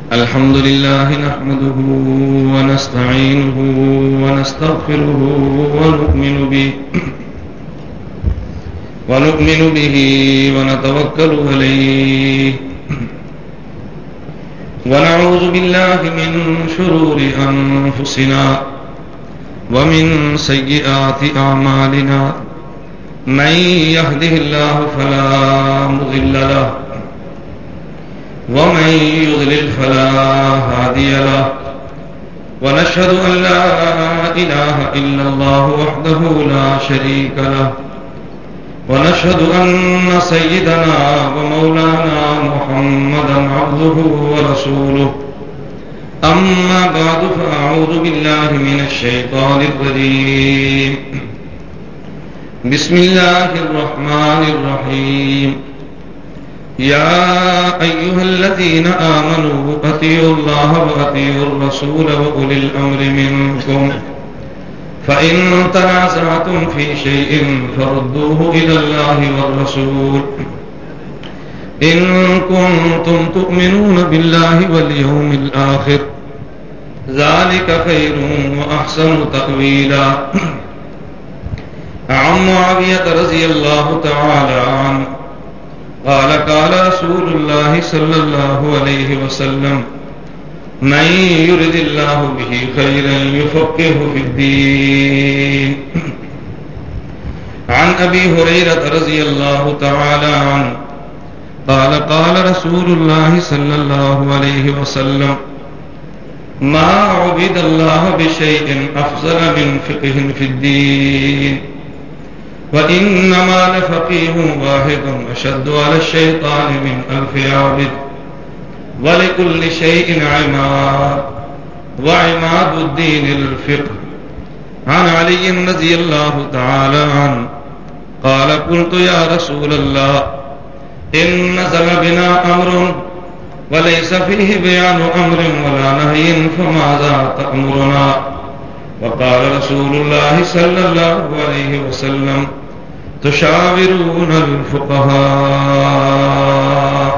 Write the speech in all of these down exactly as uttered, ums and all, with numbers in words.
الحمد لله نحمده ونستعينه ونستغفره ونؤمن به ونؤمن به ونتوكل عليه ونعوذ بالله من شرور أنفسنا ومن سيئات أعمالنا من يهده الله فلا مضل له ومن يضلل فلا هادي له ونشهد أن لا إله إلا الله وحده لا شريك له ونشهد أن سيدنا ومولانا محمدا عبده ورسوله أما بعد فأعوذ بالله من الشيطان الرجيم بسم الله الرحمن الرحيم يا أيها الذين آمنوا أطيعوا الله وأطيعوا الرسول وأولي الأمر منكم فإن تنازعتم في شيء فردوه إلى الله والرسول إن كنتم تؤمنون بالله واليوم الآخر ذلك خير وأحسن تأويلا. عن معاوية رضي الله تعالى عنه قال قال رسول الله صلى الله عليه وسلم من يرد الله به خيرا يفقهه في الدين. عن أبي هريرة رضي الله تعالى عنه قال قال رسول الله صلى الله عليه وسلم ما عبد الله بشيء أفضل من فقه في الدين وإنما لفقيه واحد أشد على الشيطان من ألف عابد ولكل شيء عماد وعماد الدين الفقه. عن علي رضي الله تعالى عنه قال قلت يا رسول الله إن نزل بنا أمر وليس فيه بيان أمر ولا نهي فماذا تأمرنا؟ وقال رسول الله صلى الله عليه وسلم تشاورون الفقهاء.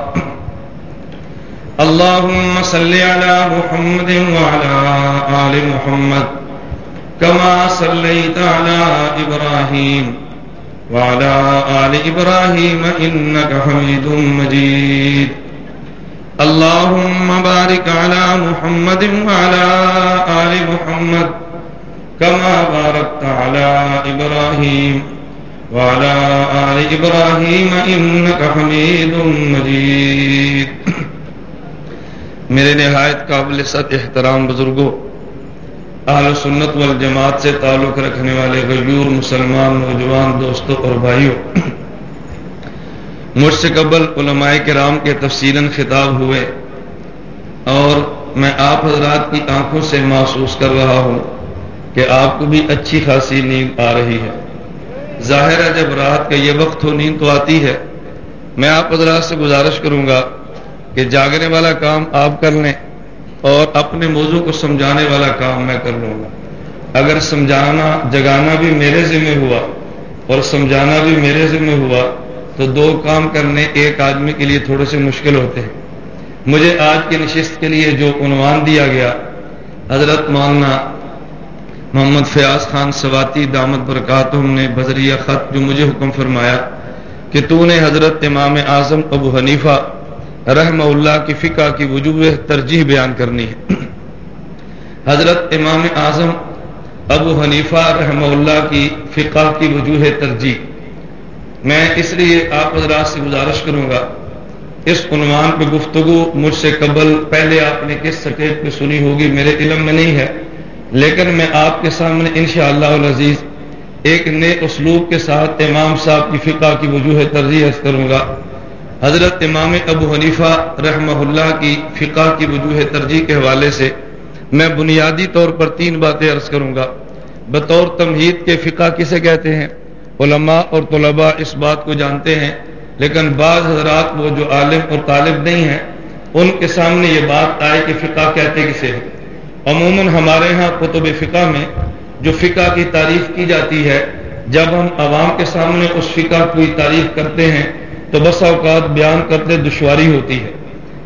اللهم صل على محمد وعلى آل محمد كما صليت على إبراهيم وعلى آل إبراهيم إنك حميد مجيد. اللهم بارك على محمد وعلى آل محمد كما باركت على إبراهيم وعلى آل إبراهيم إنك حميد مجيد. میرے نہایت قابل ست احترام بزرگوں، اہل سنت والجماعت سے تعلق رکھنے والے غیور مسلمان نوجوان دوستوں اور بھائیوں، مجھ سے قبل علماء کرام کے تفصیلاً خطاب ہوئے اور میں آپ حضرات کی آنکھوں سے محسوس کر رہا ہوں کہ آپ کو بھی اچھی خاصی نیند آ رہی ہے. ظاہر ہے جب رات کا یہ وقت ہو نیند تو آتی ہے. میں آپ حضرات سے گزارش کروں گا کہ جاگنے والا کام آپ کر لیں اور اپنے موضوع کو سمجھانے والا کام میں کر لوں گا. اگر سمجھانا جگانا بھی میرے ذمہ ہوا اور سمجھانا بھی میرے ذمہ ہوا تو دو کام کرنے ایک آدمی کے لیے تھوڑے سے مشکل ہوتے ہیں. مجھے آج کی نشست کے لیے جو عنوان دیا گیا، حضرت مولانا محمد فیاض خان سواتی دامت برکاتہم نے بذریعہ خط جو مجھے حکم فرمایا کہ تو نے حضرت امام اعظم ابو حنیفہ رحمہ اللہ کی فقہ کی وجوہ ترجیح بیان کرنی ہے. حضرت امام اعظم ابو حنیفہ رحمہ اللہ کی فقہ کی وجوہ ترجیح، میں اس لیے آپ حضرات سے گزارش کروں گا اس عنوان پہ گفتگو مجھ سے قبل پہلے آپ نے کس سٹیج پہ سنی ہوگی میرے علم میں نہیں ہے، لیکن میں آپ کے سامنے انشاءاللہ العزیز ایک نئے اسلوب کے ساتھ امام صاحب کی فقہ کی وجوہ ترجیح عرض کروں گا. حضرت امام ابو حنیفہ رحمہ اللہ کی فقہ کی وجوہ ترجیح کے حوالے سے میں بنیادی طور پر تین باتیں عرض کروں گا. بطور تمہید کے فقہ کسے کہتے ہیں؟ علماء اور طلباء اس بات کو جانتے ہیں، لیکن بعض حضرات وہ جو عالم اور طالب نہیں ہیں ان کے سامنے یہ بات آئے کہ فقہ کہتے کسے ہیں. عموماً ہمارے ہاں کتب فقہ میں جو فقہ کی تعریف کی جاتی ہے جب ہم عوام کے سامنے اس فقہ کی تعریف کرتے ہیں تو بس اوقات بیان کرتے دشواری ہوتی ہے،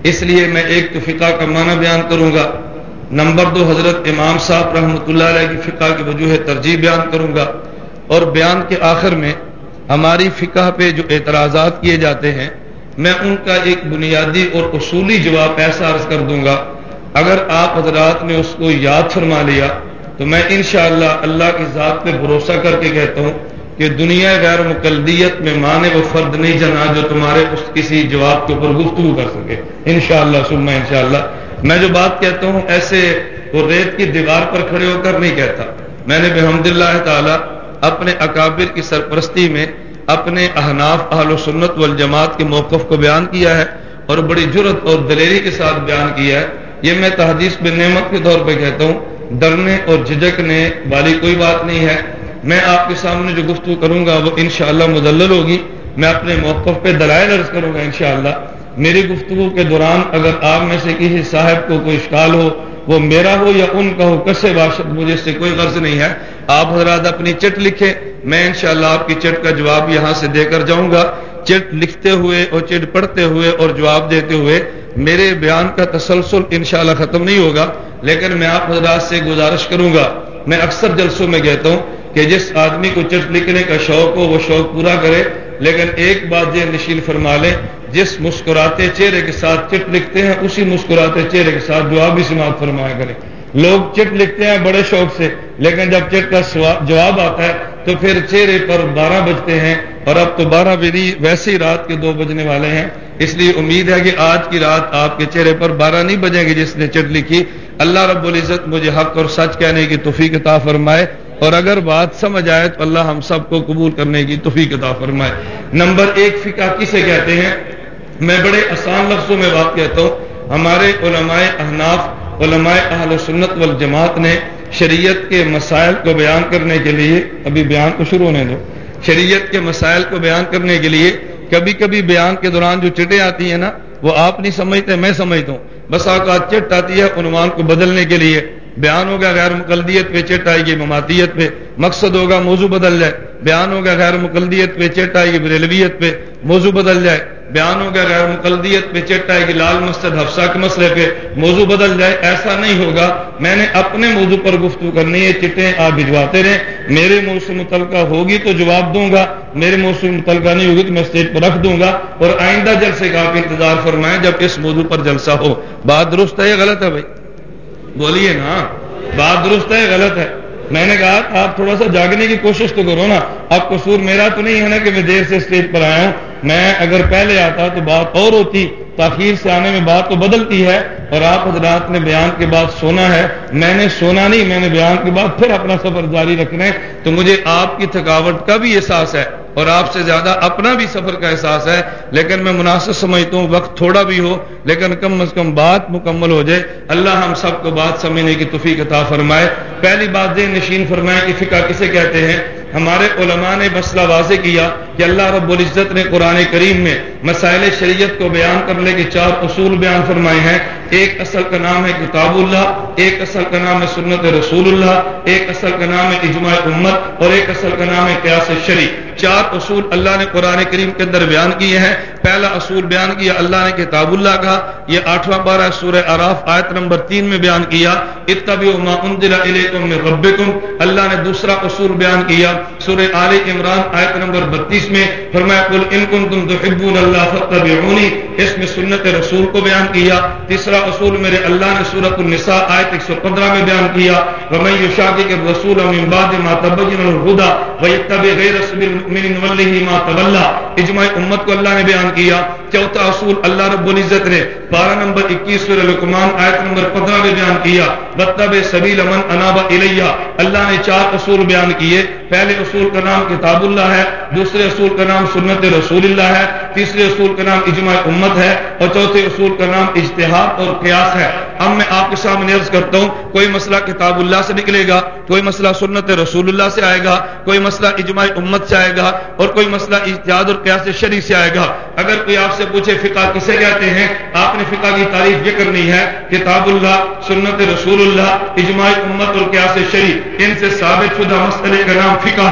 اس لیے میں ایک تو فقہ کا معنی بیان کروں گا، نمبر دو حضرت امام صاحب رحمۃ اللہ علیہ کی فقہ کی وجوہ ترجیح بیان کروں گا، اور بیان کے آخر میں ہماری فقہ پہ جو اعتراضات کیے جاتے ہیں میں ان کا ایک بنیادی اور اصولی جواب ایسا عرض کر دوں گا، اگر آپ حضرات نے اس کو یاد فرما لیا تو میں انشاءاللہ اللہ کی ذات پہ بھروسہ کر کے کہتا ہوں کہ دنیا غیر مقلدیت میں مانے وہ فرد نہیں جنا جو تمہارے اس کسی جواب کے اوپر گفتگو کر سکے، انشاءاللہ ثم انشاءاللہ۔ میں جو بات کہتا ہوں ایسے وہ ریت کی دیوار پر کھڑے ہو کر نہیں کہتا، میں نے بحمد اللہ تعالی اپنے اکابر کی سرپرستی میں اپنے احناف اہل و سنت والجماعت کے موقف کو بیان کیا ہے اور بڑی جرت اور دلیری کے ساتھ بیان کیا ہے۔ یہ میں تحدیث بن نعمت کے طور پہ کہتا ہوں، ڈرنے اور جھجکنے والی کوئی بات نہیں ہے۔ میں آپ کے سامنے جو گفتگو کروں گا وہ انشاءاللہ مدلل ہوگی، میں اپنے موقف پہ دلائل عرض کروں گا انشاءاللہ۔ میری گفتگو کے دوران اگر آپ میں سے کسی صاحب کو کوئی اشکال ہو، وہ میرا ہو یا ان کا ہو، کسے باشد، مجھے اس سے کوئی غرض نہیں ہے۔ آپ حضرات اپنی چٹ لکھیں، میں انشاءاللہ آپ کی چٹ کا جواب یہاں سے دے کر جاؤں گا۔ چٹ لکھتے ہوئے اور چٹ پڑھتے ہوئے اور جواب دیتے ہوئے میرے بیان کا تسلسل انشاءاللہ ختم نہیں ہوگا، لیکن میں آپ حضرات سے گزارش کروں گا، میں اکثر جلسوں میں کہتا ہوں کہ جس آدمی کو چٹ لکھنے کا شوق ہو وہ شوق پورا کرے، لیکن ایک بات یہ نشین فرما لیں، جس مسکراتے چہرے کے ساتھ چٹ لکھتے ہیں اسی مسکراتے چہرے کے ساتھ جواب بھی سماعت فرمایا کریں۔ لوگ چٹ لکھتے ہیں بڑے شوق سے، لیکن جب چٹ کا جواب آتا ہے تو پھر چہرے پر بارہ بجتے ہیں، اور اب تو بارہ بھی نہیں، ویسے ہی رات کے دو بجنے والے ہیں۔ اس لیے امید ہے کہ آج کی رات آپ کے چہرے پر بارہ نہیں بجیں گے جس نے چٹ لکھی۔ اللہ رب العزت مجھے حق اور سچ کہنے کی توفیق عطا فرمائے، اور اگر بات سمجھ آئے تو اللہ ہم سب کو قبول کرنے کی توفیق عطا فرمائے۔ نمبر ایک، فقہ کسے کہتے ہیں؟ میں بڑے آسان لفظوں میں بات کہتا ہوں، ہمارے علماء احناف، علماء اہل سنت والجماعت نے شریعت کے مسائل کو بیان کرنے کے لیے، ابھی بیان کو شروع ہونے دو، شریعت کے مسائل کو بیان کرنے کے لیے کبھی کبھی بیان کے دوران جو چٹیں آتی ہیں نا وہ آپ نہیں سمجھتے، میں سمجھتا ہوں، بس اوقات چٹ آتی ہے عنوان کو بدلنے کے لیے، بیان ہوگا غیر مقلدیت پہ چٹ آئے گی مماتیت پہ، مقصد ہوگا موضوع بدل جائے، بیان ہوگا غیر مقلدیت پہ چٹ آئے گی بریلویت پہ، موضوع بدل جائے، بیان ہوگا غیر مقلدیت پہ چٹ آئے گی لال مسجد حفصہ کے مسئلے پہ، موضوع بدل جائے۔ ایسا نہیں ہوگا، میں نے اپنے موضوع پر گفتگو کرنی ہے، چٹیں آپ بھجواتے رہیں، میرے منہ سے متعلقہ ہوگی تو جواب دوں گا، میرے منہ سے متعلقہ نہیں ہوگی تو میں اسٹیج پر رکھ دوں گا، اور آئندہ جلسے کا آپ انتظار فرمائیں جب اس موضوع پر جلسہ ہو۔ بات درست ہے یا غلط ہے بھائی؟ بولیے نا، بات درست ہے غلط ہے؟ میں نے کہا آپ تھوڑا سا جاگنے کی کوشش تو کرو نا، اب قصور میرا تو نہیں ہے نا کہ میں دیر سے اسٹیج پر آیا ہوں، میں اگر پہلے آتا تو بات اور ہوتی، تاخیر سے آنے میں بات تو بدلتی ہے، اور آپ حضرات نے بیان کے بعد سونا ہے، میں نے سونا نہیں، میں نے بیان کے بعد پھر اپنا سفر جاری رکھنا ہے، تو مجھے آپ کی تھکاوٹ کا بھی احساس ہے اور آپ سے زیادہ اپنا بھی سفر کا احساس ہے، لیکن میں مناسب سمجھتا ہوں وقت تھوڑا بھی ہو لیکن کم از کم بات مکمل ہو جائے۔ اللہ ہم سب کو بات سمجھنے کی توفیق عطا فرمائے۔ پہلی بات ذہن نشین فرمائے کہ فقہ کسے کہتے ہیں؟ ہمارے علماء نے مسئلہ واضح کیا کہ اللہ رب العزت نے قرآن کریم میں مسائل شریعت کو بیان کرنے کے چار اصول بیان فرمائے ہیں۔ ایک اصل کا نام ہے کتاب اللہ، ایک اصل کا نام ہے سنت رسول اللہ، ایک اصل کا نام ہے اجماع امت، اور ایک اصل کا نام ہے قیاس شرعی۔ چار اصول اللہ نے قرآن کریم کے اندر بیان کیے ہیں۔ پہلا اصول بیان کیا اللہ نے کتاب اللہ کا، یہ آٹھواں پارہ سورہ اعراف آیت نمبر تین میں بیان کیا، اتبعوا ما انزل الیکم من ربکم۔ اللہ نے دوسرا اصول بیان کیا سورہ آل عمران آیت نمبر بتیس میں، فرمایا قل ان کنتم تحبون اللہ فاتبعونی، اس میں سنت رسول کو بیان کیا۔ تیسرا اصول میرے اللہ نے سورۃ النساء آیت ایک سو پندرہ میں بیان کیا، ومن یشاقق الرسول من بعد ما تبین له الهدى ويتبع غیر سبیل المؤمنین نوله ما تولى، اجماع امت کو اللہ نے بیان کیا۔ چوتھا اصول اللہ رب العزت نے پارہ نمبر اکیس سورہ لقمان آیت نمبر پندرہ میں بیان کیا، واتبع سبیل من اناب الی، اللہ نے چار اصول بیان کیے۔ پہلے اصول کا نام کتاب اللہ ہے، دوسرے اصول کا نام سنت رسول اللہ ہے، تیسرے اصول کا نام اجماع امت ہے، اور چوتھے اصول کا نام اجتہاد اور قیاس ہے۔ اب میں آپ کے سامنے عرض کرتا ہوں، کوئی مسئلہ کتاب اللہ سے نکلے گا، کوئی مسئلہ سنت رسول اللہ سے آئے گا، کوئی مسئلہ اجماع امت سے آئے گا، اور کوئی مسئلہ اجتہاد اور قیاس شرعی سے آئے گا۔ اگر کوئی آپ سے پوچھے فقہ کسے کہتے ہیں، آپ نے فقہ کی تعریف یہ کرنی ہے، کتاب اللہ، سنت رسول اللہ، اجماع امت اور قیاس شرعی، ان سے ثابت شدہ مسئلے کا نام فقہ ہے۔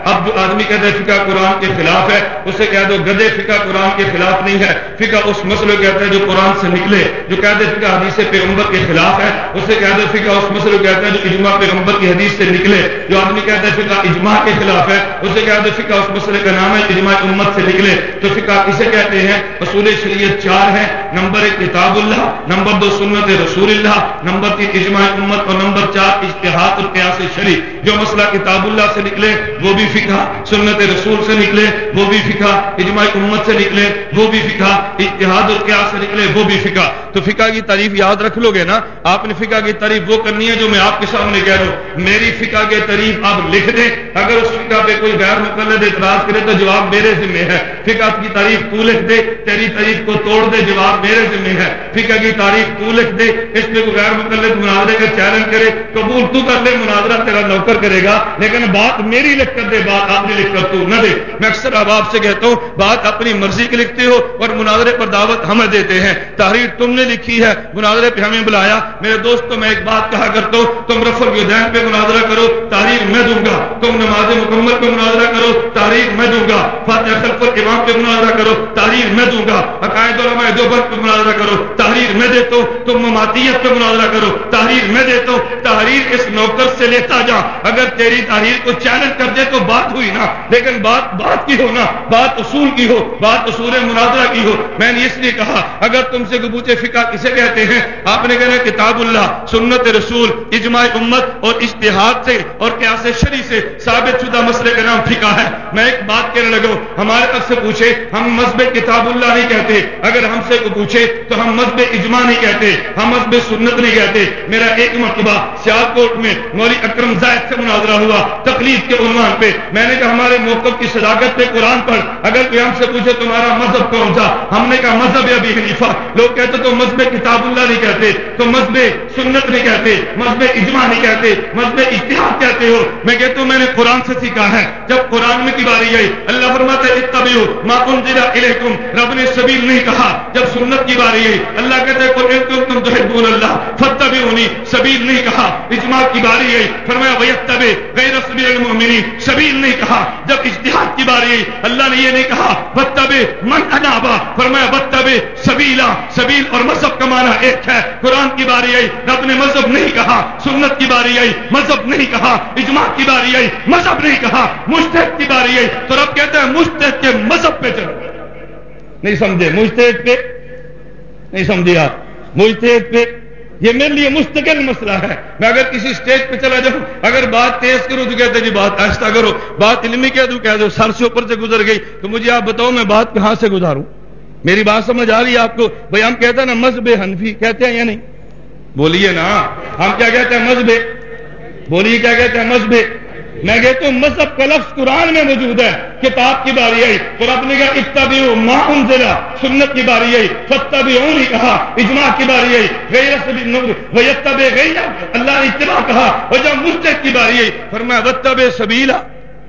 اب جو آدمی کہتا ہے فقہ قرآن کے خلاف ہے اسے کہہ دو گدے، فقہ قرآن کے خلاف نہیں ہے، فقہ اس مسئلے کہتا ہے جو قرآن سے نکلے۔ جو کہتے ہیں فقہ حدیث پیغمبر کے خلاف ہے اسے کہہ دو فقہ اس مسئلے کہتا ہے جو اجماع پیغمبر کی حدیث سے نکلے۔ جو آدمی کہتا ہے فقہ اجماع کے خلاف ہے اسے کہہ دو فقہ اس مسئلے کا نام ہے اجماع امت سے نکلے۔ تو فقہ کسے کہتے ہیں؟ اصول شریعت چار ہے، نمبر ایک کتاب اللہ، نمبر دو سنت رسول اللہ، نمبر تین اجماع امت، اور نمبر چار اجتہاد اور قیاس شرعی۔ جو مسئلہ کتاب اللہ سے نکلے وہ بھی فقہ، سنت رسول سے نکلے وہ بھی فقہ، اجماع امت سے نکلے وہ بھی فقہ، اجتہاد اور قیاس سے نکلے وہ بھی فقہ۔ تو فقہ کی تعریف یاد رکھ لو گے نا؟ آپ نے فقہ کی تعریف وہ کرنی ہے جو میں آپ کے سامنے کہہ رہا ہوں۔ میری فقہ کی تعریف آپ لکھ دیں، اگر اس فقہ پہ کوئی غیر مقلد اعتراض کرے تو جواب میرے ذمہ ہے۔ فقہ کی تعریف تو لکھ دے، تیری تعریف کو توڑ دے، جواب میرے ذمہ ہے۔ فقہ کی تعریف تو لکھ دے، اس پہ کوئی غیر مقلد مناظرے کا چیلنج کرے قبول تو کر لے، مناظرہ تیرا نوکر کرے گا، لیکن بات میری لکھ کر دے، بات آپ نے لکھ کر تو نہ دے۔ میں اکثر اب آپ سے کہتا ہوں بات اپنی مرضی کی لکھتے ہو اور مناظرے پر دعوت ہمیں دیتے ہیں۔ تحریر تم نے لکھی ہے، مناظرے پہ ہمیں بلایا۔ میرے دوستوں میں ایک بات کہا کرتا ہوں، تم رفع الیدین پہ مناظرہ کرو، تحریر میں دوں گا۔ تم نماز مکمل پہ مناظرہ کرو، تحریر میں دوں گا۔ فاتحہ خلف الامام پہ مناظرہ کرو، تحریر میں دوں گا۔ عقائد علماء دیوبند پہ مناظرہ کرو، تحریر میں دیتا ہوں۔ تم مماتیت پہ مناظرہ کرو، تحریر میں دیتا ہوں۔ تحریر اس نوکر سے لیتا جا، اگر تیری تحریر کو چیلنج کر دے تو بات ہوئی نا، لیکن بات بات کی ہو نا، بات اصول کی ہو، بات اصول مناظرہ کی ہو۔ میں نے اس لیے کہا اگر تم سے پوچھے فقہ کسے کہتے ہیں، آپ نے کہنا کتاب اللہ، سنت رسول، اجماع امت اور اجتہاد سے اور قیاس شرعی سے ثابت شدہ مسئلے کا نام فقہ ہے۔ میں ایک بات کہنے لگا، ہمارے طرف سے پوچھے ہم مذہب کتاب اللہ نہیں کہتے، اگر ہم سے کو پوچھے تو ہم مذہب اجماع نہیں کہتے، ہم مذہب سنت نہیں کہتے۔ میرا ایک مرتبہ سیالکوٹ میں مولوی اکرم زاہد سے مناظرہ ہوا تقلید کے عنوان پہ۔ میں نے کہا ہمارے موقف کی صداقت پہ قرآن پڑھ، اگر کوئی ہم سے پوچھے تمہارا مذہب کون سا، ہم نے کہا مذہب ابی حنیفہ۔ لوگ کہتے تو مذہب کتاب اللہ نہیں کہتے، تو مذہب سنت نہیں کہتے، مذہب اجماع نہیں کہتے، مذہب اجتہاد کہتے ہو۔ میں کہتا ہوں میں نے قرآن سے سیکھا ہے، جب قرآن میں کی باری آئی اللہ فرماتا ہے اتبعوا ما انزل الیکم، رب نے سبیل نہیں کہا۔ جب سنت کی باری آئی اللہ کہتا ہے قل ان کنتم تحبون اللہ فاتبعونی، سبیل نہیں کہا۔ اجماع کی باری آئی فرمایا ویتبع غیر سبیل المؤمنین، سبیل نہیں کہا۔ جب اجتہاد کی باری آئی اللہ نے یہ نہیں کہا واتبع من انابا، فرمایا واتبع سبیلا، سبیل اور مذہب کا معنی ایک ہے۔ قرآن کی باری آئی رب نے مذہب نہیں کہا، سنت کی باری آئی مذہب نہیں کہا، اجماع کی باری آئی مذہب نہیں کہا، مجتہد کی باری آئی تو رب کہتا ہے مجتہد کے مذہب پہ چلو۔ نہیں سمجھے؟ مجتہد پہ نہیں سمجھے آپ؟ مجتہد پہ یہ میرے لیے مستقل مسئلہ ہے۔ میں اگر کسی سٹیج پہ چلا جاؤں، اگر بات تیز کروں تو کہتے جی بات آہستہ کرو، بات علمی کہہ دوں کہہ دو سر سے اوپر سے گزر گئی، تو مجھے آپ بتاؤ میں بات کہاں سے گزاروں؟ میری بات سمجھ آ رہی ہے آپ کو؟ بھائی ہم کہتے ہیں نا مذہب حنفی، کہتے ہیں یا نہیں؟ بولیے نا، ہم کیا کہتے ہیں؟ مذہب، بولیے کیا کہتے ہیں؟ مذہب۔ میں کہتا ہوں مذہب کا لفظ قرآن میں موجود ہے۔ کتاب کی باری آئی تو رب نے کہا اتبعوا ما انزل، سنت کی باری آئی فاتبعونی کہا، اجماع کی باری آئی غیر سبیل ویتبع غیر، اللہ نے اتباع کہا۔ اور جب مجتہد کی باری آئی فرمایا واتبع سبیلا،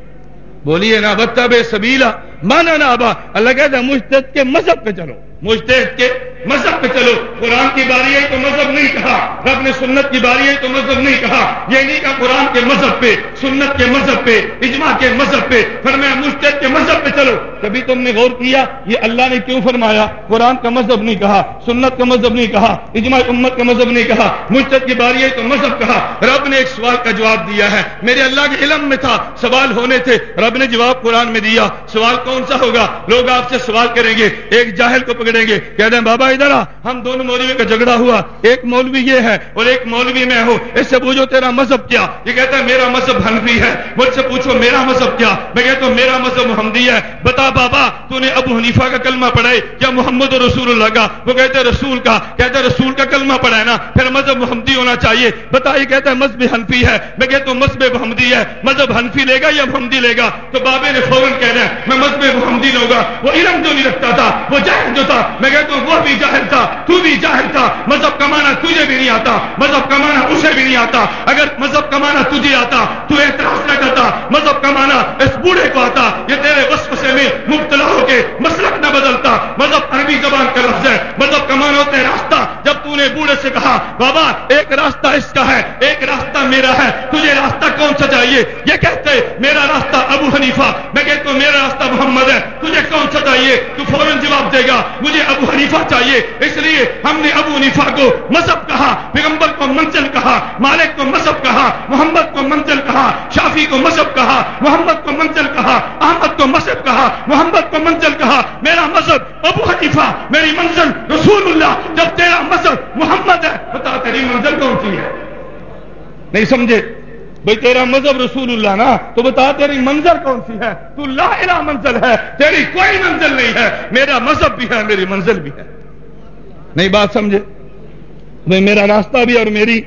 بولیے نا واتبع سبیلا مانا نابا، اللہ کہتا ہے مجتہد کے مذہب پہ چلو، مجتہد کے مذہب پہ چلو۔ قرآن کی باری آئی تو مذہب نہیں کہا، رب نے سنت کی باری آئی تو مذہب نہیں کہا، یہ نہیں کہا قرآن کے مذہب پہ، سنت کے مذہب پہ، اجماع کے مذہب پہ، فرمایا مجتہد کے مذہب پہ چلو۔ کبھی تم نے غور کیا یہ اللہ نے کیوں فرمایا؟ قرآن کا مذہب نہیں کہا، سنت کا مذہب نہیں کہا، اجماع امت کا مذہب نہیں کہا، مجتہد کی باری آئی تو مذہب کہا۔ رب نے ایک سوال کا جواب دیا ہے، میرے اللہ کے علم میں تھا سوال ہونے تھے، رب نے جواب قرآن میں دیا۔ سوال کون سا ہوگا؟ لوگ آپ سے سوال کریں گے، ایک جاہل کو پکڑیں گے، کہتے ہیں بابا ادھر آ، ہم دونوں مولوی کا جھگڑا ہوا، ایک مولوی یہ ہے اور ایک مولوی میں ہوں، اس سے پوچھو تیرا مذہب کیا؟ یہ کہتا ہے میرا مذہب حنفی ہے۔ مجھ سے پوچھو میرا مذہب کیا؟ میں کہتا ہوں میرا مذہب محمدی ہے۔ بتا بابا تو نے ابو حنیفہ کا کلمہ پڑھا ہے یا محمد رسول اللہ کا؟ وہ کہتے ہیں رسول کا۔ کہتے ہیں رسول کا کلمہ پڑھا ہے نا، پھر مذہب محمدی ہونا چاہیے، بتا۔ یہ کہتا ہے مذہب حنفی ہے، میں کہتا ہوں مذہب محمدی ہے، مذہب حنفی لے گا یا محمدی لے گا؟ تو بابے نے فوراً کہنا ہے میں مذہب محمدی لوں گا۔ وہ علم جو نہیں رکھتا تھا، وہ جاہل جو تھا، میں کہتا ہوں وہ بھی جاہل تھا، تو بھی جاہل تھا۔ مذہب کا معنی تجھے بھی نہیں آتا، مذہب کا معنی اسے بھی نہیں آتا۔ اگر مذہب کا معنی تجھے آتا تو اعتراض نہ کرتا بدلتا، مذہب کا معنی اس بوڑھے کو آتا، یہ تیرے وسوسے میں مبتلا ہو کے مسلک نہ بدلتا۔ مذہب عربی زبان کا لفظ ہے، مذہب کا معنی ہوتا ہے راستہ۔ جب تو نے بوڑھے سے کہا بابا ایک راستہ اس کا ہے، ایک راستہ میرا ہے، تجھے راستہ کون سا چاہیے؟ یہ کہتے میرا راستہ ابو حنیفہ، میں کہتا ہوں میرا راستہ محمد ہے، تجھے کون سا چاہیے؟ تو فوراً جواب دے گا مجھے ابو حنیفہ چاہیے۔ اس لیے ہم نے ابو حنیفہ کو مذہب کہا، پیغمبر کو منزل کہا، مالک کو مذہب کہا، محمد کو منزل کہا، شافی کو مذہب کہا، محمد کو منزل کہا، احمد کو مذہب کہا، محمد کو منزل کہا۔ میرا مذہب ابو حنیفہ، میری منزل رسول اللہ۔ جب تیرا مذہب محمد ہے، بتا تیری منزل کون سی ہے؟ نہیں سمجھے بھئی؟ تیرا مذہب رسول اللہ نا، تو بتا تیری منزل کون سی ہے؟ تو لا الہ منزل ہے، تیری کوئی منزل نہیں ہے۔ میرا مذہب بھی ہے، میری منزل بھی ہے۔ نہیں بات سمجھے بھئی؟ میرا راستہ بھی اور میری،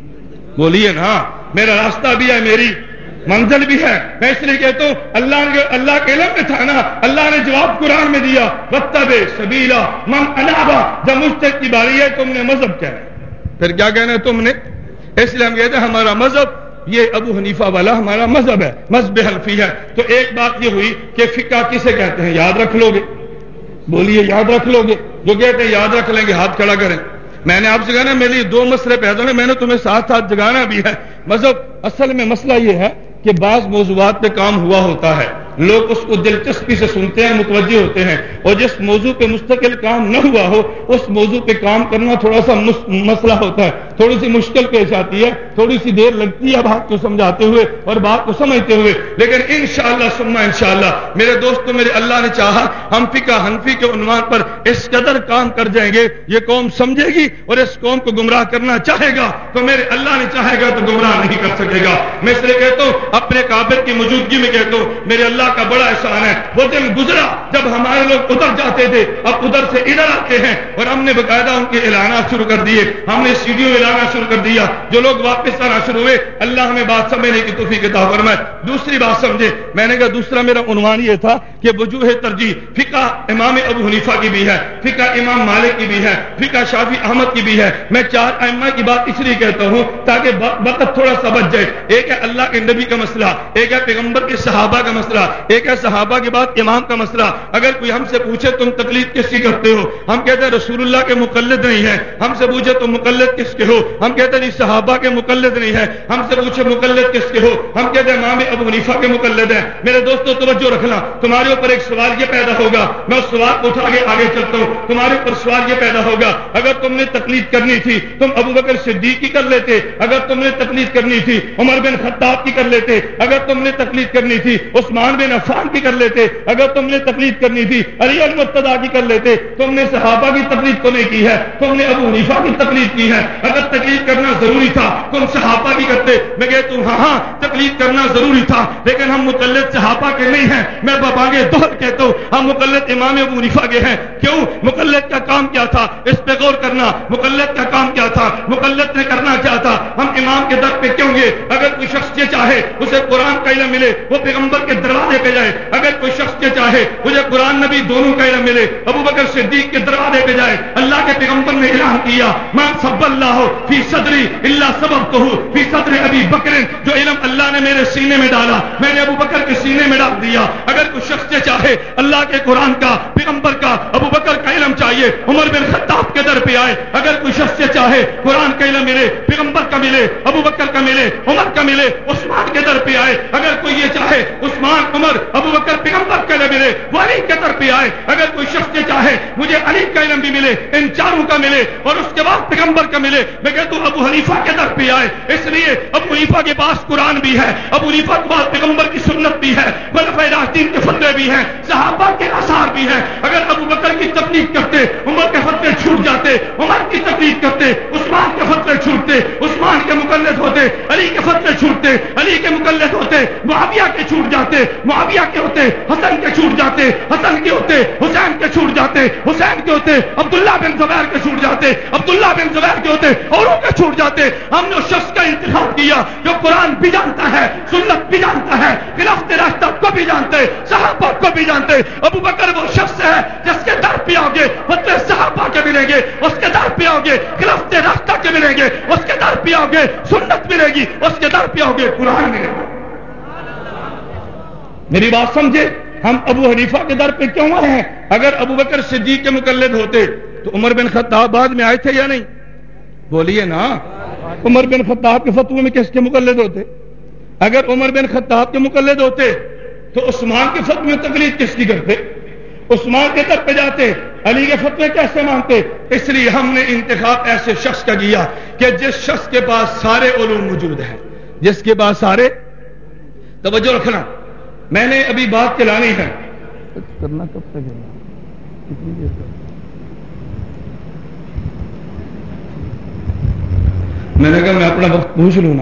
بولیے نا، میرا راستہ بھی ہے، میری منزل بھی ہے۔ میں اس لیے کہتا ہوں اللہ نے اللہ کے علم میں تھا نا، اللہ نے جواب قرآن میں دیا وَاتَّبِعْ سَبِيلَ مَنْ أَنَابَ۔ جب مجتہد کی باری ہے تم نے مذہب کہنا ہے، پھر کیا کہنا ہے تم نے؟ اس لیے ہم کہتے ہیں ہمارا مذہب یہ ابو حنیفہ والا ہمارا مذہب ہے، مذہب حنفی ہے۔ تو ایک بات یہ ہوئی کہ فقہ کسے کہتے ہیں؟ یاد رکھ لو گے؟ بولیے یاد رکھ لو گے؟ جو کہتے ہیں یاد رکھ لیں گے ہاتھ کھڑا کریں۔ میں نے آپ سے کہا نا میرے لیے دو مسئلے پیدا ہوئے، میں نے تمہیں ساتھ ساتھ جگانا بھی ہے۔ مذہب اصل میں مسئلہ یہ ہے کہ بعض موضوعات پہ کام ہوا ہوتا ہے، لوگ اس کو دلچسپی سے سنتے ہیں، متوجہ ہوتے ہیں، اور جس موضوع پہ مستقل کام نہ ہوا ہو اس موضوع پہ کام کرنا تھوڑا سا مسئلہ ہوتا ہے، تھوڑی سی مشکل پیش آتی ہے، تھوڑی سی دیر لگتی ہے بات کو سمجھاتے ہوئے اور بات کو سمجھتے ہوئے، لیکن انشاءاللہ ثم انشاءاللہ میرے دوستوں، میرے اللہ نے چاہا ہم فقہ حنفی کے عنوان پر اس قدر کام کر جائیں گے، یہ قوم سمجھے گی اور اس قوم کو گمراہ کرنا چاہے گا تو میرے اللہ نے چاہے گا تو گمراہ نہیں کر سکے گا۔ میں اس لیے کہتا ہوں اپنے کافر کی موجودگی میں کہتا ہوں میرے اللہ کا بڑا احسان ہے، وہ دن گزرا جب ہمارے لوگ ادھر جاتے تھے، اب ادھر سے ادھر آتے ہیں، اور ہم نے باقاعدہ ان کے اعلانات شروع کر دیے، ہم نے سیڈیوں اعلانات شروع کر دیا۔ جو لوگ واپس آنا شروع ہوئے اللہ ہمیں بات سمجھنے کی توفیق عطا فرمائے۔ دوسری بات سمجھے، میں نے کہا دوسرا میرا عنوان یہ تھا کہ وجوہ ترجیح فقہ امام ابو حنیفہ کی بھی ہے، فقہ امام مالک کی بھی ہے، فقہ شافعی احمد کی بھی ہے۔ میں چار ائمہ کی بات اس لیے کہتا ہوں تاکہ وقت تھوڑا سا بچ جائے۔ ایک ہے اللہ کے نبی کا مسئلہ، ایک ہے پیغمبر کے صحابہ کا مسئلہ، ایک ہے صحابہ کے بعد امام کا مسئلہ۔ اگر کوئی ہم سے پوچھے تم تقلید کس کی کرتے ہو، ہم کہتے ہیں رسول اللہ کے مقلد نہیں ہے۔ ہم سے پوچھے تم مقلد کس کے ہو، ہم کہتے ہیں نہیں صحابہ کے مقلد نہیں ہے۔ ہم سے پوچھے مقلد کس کے ہو، ہم کہتے ہیں امام ابو حنیفہ کے مقلد ہیں۔ میرے دوستو توجہ رکھنا، تمہارے اوپر ایک سوال یہ پیدا ہوگا، میں اس سوال کو اٹھا کے آگے چلتا ہوں۔ تمہارے اوپر سوال یہ پیدا ہوگا اگر تم نے تقلید کرنی تھی تم ابو بکر صدیق کی کر لیتے، اگر تم نے تقلید کرنی تھی عمر بن خطاب کی کر لیتے، اگر تم نے تقلید کرنی تھی عثمان بن عفان کی کر لیتے، اگر تم نے تقلید کرنی تھی علی المرتضیٰ کی کر لیتے۔ تم نے صحابہ کی تقلید تو نہیں کی ہے، تم نے ابو حنیفہ کی تقلید کی ہے۔ اگر تقلید کرنا ضروری تھا تم صحابہ کی کرتے۔ میں کہتا ہوں ہاں ہاں تقلید کرنا ضروری تھا، لیکن ہم مقلد صحابہ کے نہیں ہیں۔ میں بابانگے دوہر کہتا ہوں ہم مقلد امام ابو حنیفہ کے ہیں۔ کیوں؟ مقلد کا کام کیا تھا اس پہ غور کرنا، مقلد کا کام کیا تھا، مقلد نے کرنا کیا تھا۔ ہم امام کے در پہ کیوں گے؟ اگر کوئی شخص یہ چاہے اسے قرآن کا علم ملے وہ پیغمبر کے دروازے پہ جائے، اگر کوئی شخص یہ چاہے مجھے قرآن نبی دونوں کا علم ملے ابو بکر صدیق کے دروازے پہ جائے۔ اللہ کے پیغمبر نے اعلان کیا ما صب اللہ فی صدری الا سببتہ فی صدر ابی بکر، جو علم اللہ نے میرے سینے میں ڈالا میں نے ابو بکر کے سینے میں ڈال دیا۔ اگر کوئی شخص یہ چاہے اللہ کے قرآن کا، پیغمبر کا، ابو بکر کا علم چاہیے عمر بن خطاب کے در پہ آئے۔ اگر کوئی شخص یہ چاہے قرآن کا علم ملے، پیغمبر کا ملے، ابو بکر کا ملے، عمر کا ملے، عثمان کے در پہ آئے۔ اگر کوئی یہ چاہے عثمان، عمر، ابو بکر، پیغمبر کا علم ملے وہ علی کے در پہ آئے۔ اگر کوئی شخص یہ چاہے مجھے علی کا علم بھی ملے، ان چاروں کا ملے اور اس کے بعد پیغمبر کا ملے، میں کہتا ہوں ابو حنیفہ کے در پہ آئے۔ اس لیے ابو حنیفہ کے پاس قرآن بھی ہے، ابو حنیفہ کے پاس پیغمبر کی سنت بھی ہے، خلفائے راشدین کے فتوے بھی ہیں، صحابہ کے آثار بھی ہیں۔ اگر ابو بکر کی تقلید کرتے عمر کے فتوے چھوٹ جاتے، عمر کی تقلید کرتے عثمان کے فتوے چھوٹتے، عثمان کے مقلد ہوتے علی کے فتوے چھوٹتے، علی کے مقلد ہوتے معاویہ کے چھوٹ جاتے، معاویہ کے ہوتے حسن کے چھوٹ جاتے، حسن کے ہوتے حسین کے چھوٹ جاتے، حسین کے ہوتے عبداللہ بن زبیر کے چھوٹ جاتے، عبداللہ بن زبیر کے ہوتے اوروں کے چھوٹ جاتے۔ ہم نے اس شخص کا انتخاب کیا جو قرآن بھی جانتا ہے، سنت بھی جانتا ہے، خلافت راستہ کو بھی جانتے، صحابہ کو بھی جانتے۔ ابو بکر وہ شخص ہے جس کے در پہ آؤ گے فتوے صحابہ کے ملیں گے، اس کے در پہ آؤ گے خلافت راستہ کے ملیں گے، اس کے در پہ آؤ گے سنت ملے گی، اس کے در پہ آؤ گے قرآن ملے گا۔ میری بات سمجھے؟ ہم ابو حنیفہ کے در پہ کیوں آئے ہیں؟ اگر ابو بکر صدیق کے مقلد ہوتے تو عمر بن خطاب بعد میں آئے تھے یا نہیں؟ بولیے نا. عمر بن خطاب کے فتوے میں کس کے مقلد ہوتے؟ اگر عمر بن خطاب کے مقلد ہوتے تو عثمان کے فتوے میں تقلید کس کی کرتے؟ عثمان کے در پہ جاتے، علی کے فتوے کیسے مانتے؟ اس لیے ہم نے انتخاب ایسے شخص کا کیا کہ جس شخص کے پاس سارے علوم موجود ہیں، جس کے پاس سارے. توجہ رکھنا، میں نے ابھی بات چلانی ہے. کرنا کب تک ہے؟ کتنی دیر تک؟ میں نے کہا میں اپنا وقت پوچھ لوں نا.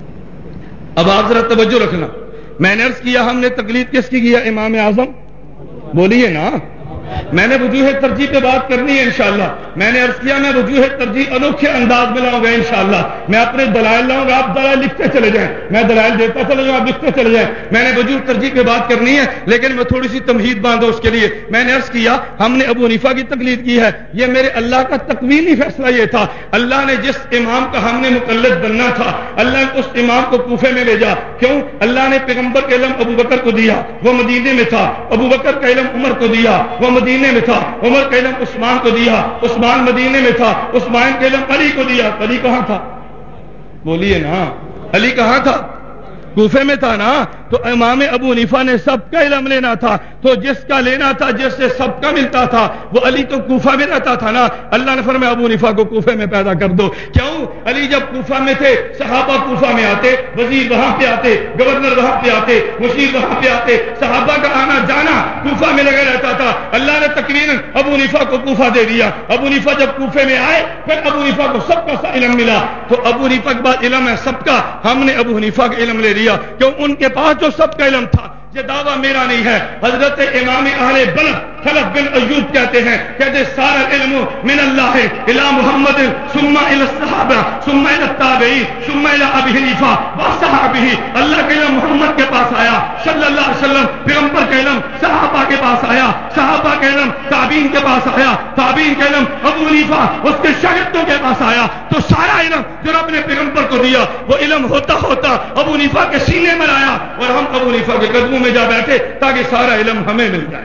اب آپ ذرا توجہ رکھنا. میں نے عرض کیا ہم نے تقلید کس کی کیا؟ امام اعظم. بولیے نا. میں نے وجوہ ترجیح پہ بات کرنی ہے انشاءاللہ. میں نے عرض کیا میں وجوہ ترجیح انوکھے انداز میں لاؤں گا انشاءاللہ. میں اپنے دلائل لاؤں گا، آپ دلائل لکھتے چلے جائیں. میں دلائل دیتا چلے جاؤں، آپ لکھتے چلے جائیں. میں نے وجوہ ترجیح پہ بات کرنی ہے، لیکن میں تھوڑی سی تمہید باندھوں اس کے لیے. میں نے عرض کیا ہم نے ابو حنیفہ کی تقلید کی ہے، یہ میرے اللہ کا تکوینی فیصلہ یہ تھا. اللہ نے جس امام کا ہم نے مقلد بننا تھا، اللہ نے اس امام کو کوفے میں بھیجا. کیوں؟ اللہ نے پیغمبر کا علم ابو بکر کو دیا، وہ مدینے میں تھا. ابو بکر کا علم عمر کو دیا، وہ مدینے میں تھا. عمر کا علم عثمان کو دیا، عثمان مدینے میں تھا. عثمان کا علم علی کو دیا. علی کہاں تھا؟ بولیے نا. علی کہاں تھا؟ کوفے میں تھا نا. تو امام ابو حنیفہ نے سب کا علم لینا تھا، تو جس کا لینا تھا، جس سے سب کا ملتا تھا، وہ علی تو کوفہ میں رہتا تھا نا. اللہ نے فرمایا ابو حنیفہ کو کوفے میں پیدا کر دو. کیوں؟ علی جب کوفہ میں تھے، صحابہ کوفہ میں آتے، وزیر وہاں پہ آتے، گورنر وہاں پہ آتے، مشیر وہاں پہ آتے، صحابہ کا آنا جانا کوفہ میں لگا رہتا تھا. اللہ نے تقریباً ابو حنیفہ کو کوفہ دے دیا. ابو حنیفہ جب کوفے میں آئے، پھر ابو حنیفہ کو سب کا سا علم ملا. تو ابو حنیفہ کے بعد علم ہے سب کا، ہم نے ابو حنیفہ کا علم لے لیا. کیوں؟ ان کے پاس جو سب کا علم تھا. یہ دعویٰ میرا نہیں ہے، حضرت امام اہل بلخ خلف بن ایوب کہتے ہیں، کہتے سارا علم من اللہ الی محمد ثم الی الصحابہ ثم الی التابعین ثم الی ابی حنیفہ وصحابہ. اللہ کا علم محمد کے پاس آیا صلی اللہ علیہ وسلم، پیغمبر کا علم صحابہ کے پاس آیا، صحابہ کا علم تابعین کے پاس آیا، تابعین کا علم ابو حنیفہ اس کے شاگردوں کے پاس آیا. تو سارا علم جو رب نے پیغمبر کو دیا، وہ علم ہوتا ہوتا ابو حنیفہ کے سینے میں آیا، اور ہم ابو حنیفہ کے قدموں میں جا بیٹھے تاکہ سارا علم ہمیں مل جائے.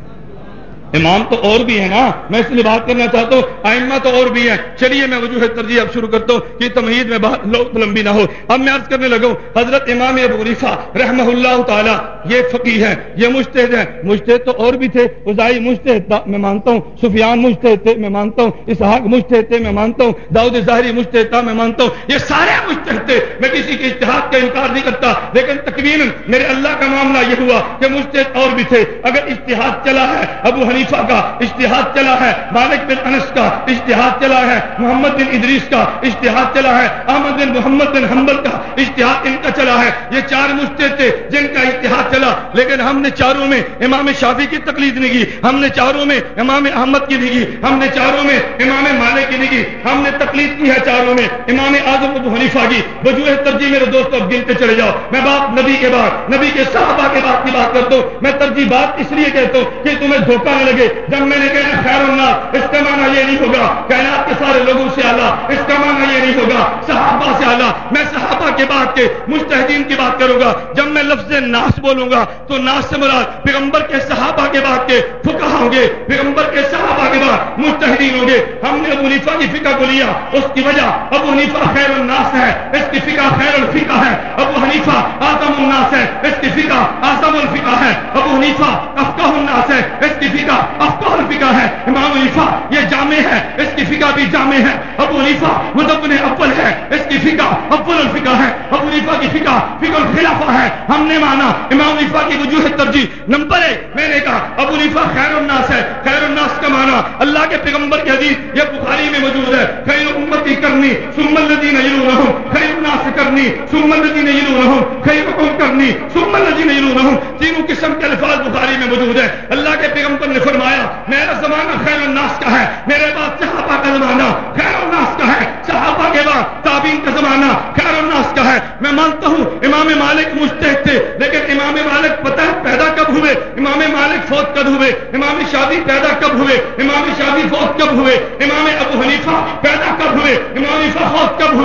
امام تو اور بھی ہے نا، میں اس لیے بات کرنا چاہتا ہوں، ائمہ تو اور بھی ہیں. چلیے میں وجوہ ترجیح اب شروع کرتا ہوں کہ تمہید میں بات لمبی نہ ہو. اب میں عرض کرنے لگا ہوں حضرت امام ابو حنیفہ رحمہ اللہ تعالی یہ فقیہ ہیں، یہ مجتہد ہیں. مجتہد تو اور بھی تھے، اوزاعی مجتہد تھا میں مانتا ہوں، سفیان مجتہد تھے میں مانتا ہوں، اسحاق مجتہد تھے میں مانتا ہوں، داؤد ظاہری مجتہد تھا میں مانتا ہوں. یہ سارے مجتہد تھے، میں کسی کے اجتہاد کا انکار نہیں کرتا، لیکن تقریباً میرے اللہ کا معاملہ یہ ہوا کہ مجتہد اور بھی تھے. اگر اجتہاد چلا ہے ابو حنیفہ کا، اجتہاد چلا ہے مالک بن انس کا، اجتہاد چلا ہے محمد بن ادریس کا، اجتہاد چلا ہے احمد بن محمد بن حنبل کا، اجتہاد ان کا چلا ہے. یہ چار مجتہد تھے جن کا اجتہاد چلا، لیکن ہم نے چاروں میں امام شافعی کی تقلید نہیں کی، ہم نے چاروں میں امام احمد کی نہیں کی، ہم نے چاروں میں امام مالک کی نہیں کی. ہم نے تقلید کی ہے چاروں میں امام اعظم ابو حنیفہ کی. وجوہ ترجیح میرے دوستوں اب گنتے چلے جاؤ. میں بات نبی کے بعد، نبی کے صحابہ کے بعد کی بات کرتا ہوں. میں ترجیح بات اس لیے کہتا ہوں کہ تمہیں دھوکہ نہ لگے. جب میں نے کہا خیر الناس، اس کا معنی یہ نہیں ہوگا کائنات کے سارے لوگوں سے اعلیٰ، اس کا معنی یہ نہیں ہوگا صحابہ سے اعلیٰ. میں صحابہ کے بعد کے مجتہدین کی بات کروں گا. جب میں لفظ ناس بولوں گا تو ناس سے مراد پیغمبر کے صحابہ کے بعد کے فقہ ہوں گے، پیغمبر کے صحابہ کے بعد مجتہدین ہوں گے. ہم نے ابو حنیفہ کی فقہ کو لیا، اس کی وجہ ابو حنیفہ خیر الناس ہے، اس کی فقہ خیر الفقہ ہے. ابو حنیفہ اعظم الناس ہے، اس کی فقہ اعظم الفقہ ہے. ابو حنیفہ افقہ الناس ہے، اس کی فقہ افقہ الفقہ ہے. امام حنیفہ یہ جامع ہے، اس کی فقہ بھی جامع ہے. ابو حنیفہ مدون اول ہے، اس کی فقہ اول الفقہ ہے. ابو حنیفہ کی فقہ فقہ الخلافہ ہے. ہم نے مانا امام حنیفہ کی وجوہ ترجیح نمبر ایک. میں نے کہا ابو حنیفہ خیر الناس ہے. خیر الناس کا مانا اللہ کے پیغمبر کی حدیث یہ بخاری میں موجود ہے، خیر امتی کرنی ثم الذین یلونہم، خیر الناس کرنی ثم الذین یلونہم، خیرکم کرنی ثم الذین یلونہم. تینوں قسم کے الفاظ بخاری میں موجود ہے. اللہ کے پیغمبر نے فرمایا میرا زمانہ خیر الناس کا ہے، میرے بعد صحابہ کا زمانہ خیر الناس کا ہے، صحابہ کے بعد تابعین کا زمانہ خیر الناس کا ہے. میں مانتا ہوں امام مالک مجتہد تھے، لیکن امام مالک پتہ ہے پیدا کب ہوئے؟ امام مالک فوت کب ہوئے؟ امام شافعی پیدا کب ہوئے؟ امام شافعی فوت کب ہوئے؟ امام ابو حنیفہ پیدا کب ہوئے؟ امام حنیفہ فوت کب ہوئے؟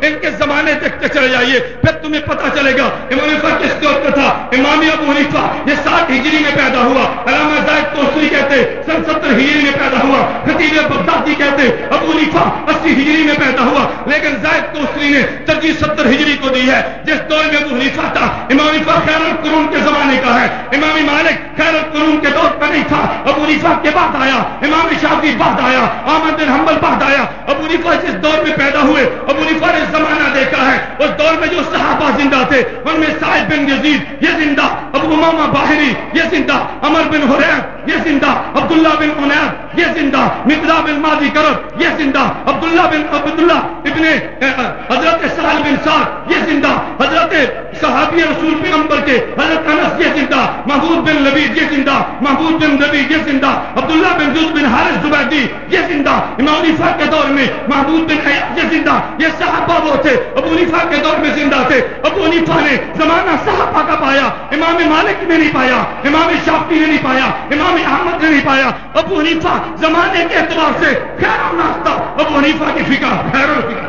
ان کے زمانے دیکھتے چلے جائیے، پھر تمہیں پتا چلے گا امام حنیفہ کس کے وقت تھا۔ امام ابو حنیفہ یہ سات ہجری میں پیدا ہوا، علامہ زاہد توسری کہتے سن ستر ہجری میں پیدا ہوا، خطیب بغدادی کہتے ابو حنیفہ اسی ہجری میں پیدا ہوا، لیکن زاہد توسری نے ترجیح ستر ہجری کو دی ہے۔ جس دور میں ابو حنیفہ تھا، امام حنیفہ خیر القرون کے زمانے کا ہے، امام مالک خیر القرون کے دور پر نہیں تھا، ابو حنیفہ کے بعد آیا، امام شافعی بعد آیا، احمد بن حنبل بعد آیا۔ ابو حنیفہ جس دور میں پیدا ہوئے، ابو حنیفہ نے زمانہ دیکھا ہے، اس دور میں جو صحابہ زندہ تھے ان میں سعید بن یزید یہ زندہ، ابو امامہ باہری یہ زندہ، عمر بن حریر یہ زندہ، عبداللہ بن عنیر یہ زندہ، مقدام بن ماضی کرب یہ زندہ، عبداللہ بن عبداللہ ابن حضرت سہل بن سعد یہ زندہ، حضرت صحابی رسول پیغمبر کے حضرت انس یہ زندہ، محمود بن لبید یہ زندہ، محمود بن لبید یہ زندہ، عبداللہ بن جز بن حارث زبیدی یہ زندہ، امام حنیفہ کے دور میں محمود بن عیاض یہ زندہ۔ یہ صحابہ وہ تھے ابو حنیفہ کے دور میں زندہ تھے۔ ابو حنیفہ نے زمانہ صحابہ کا پایا، امام مالک نے نہیں پایا، امام شافعی نے نہیں پایا، امام احمد نے نہیں پایا۔ ابو حنیفہ زمانے کے اعتبار سے خیر الناس تھا۔ ابو حنیفہ کی فقہ خیر الفقہ،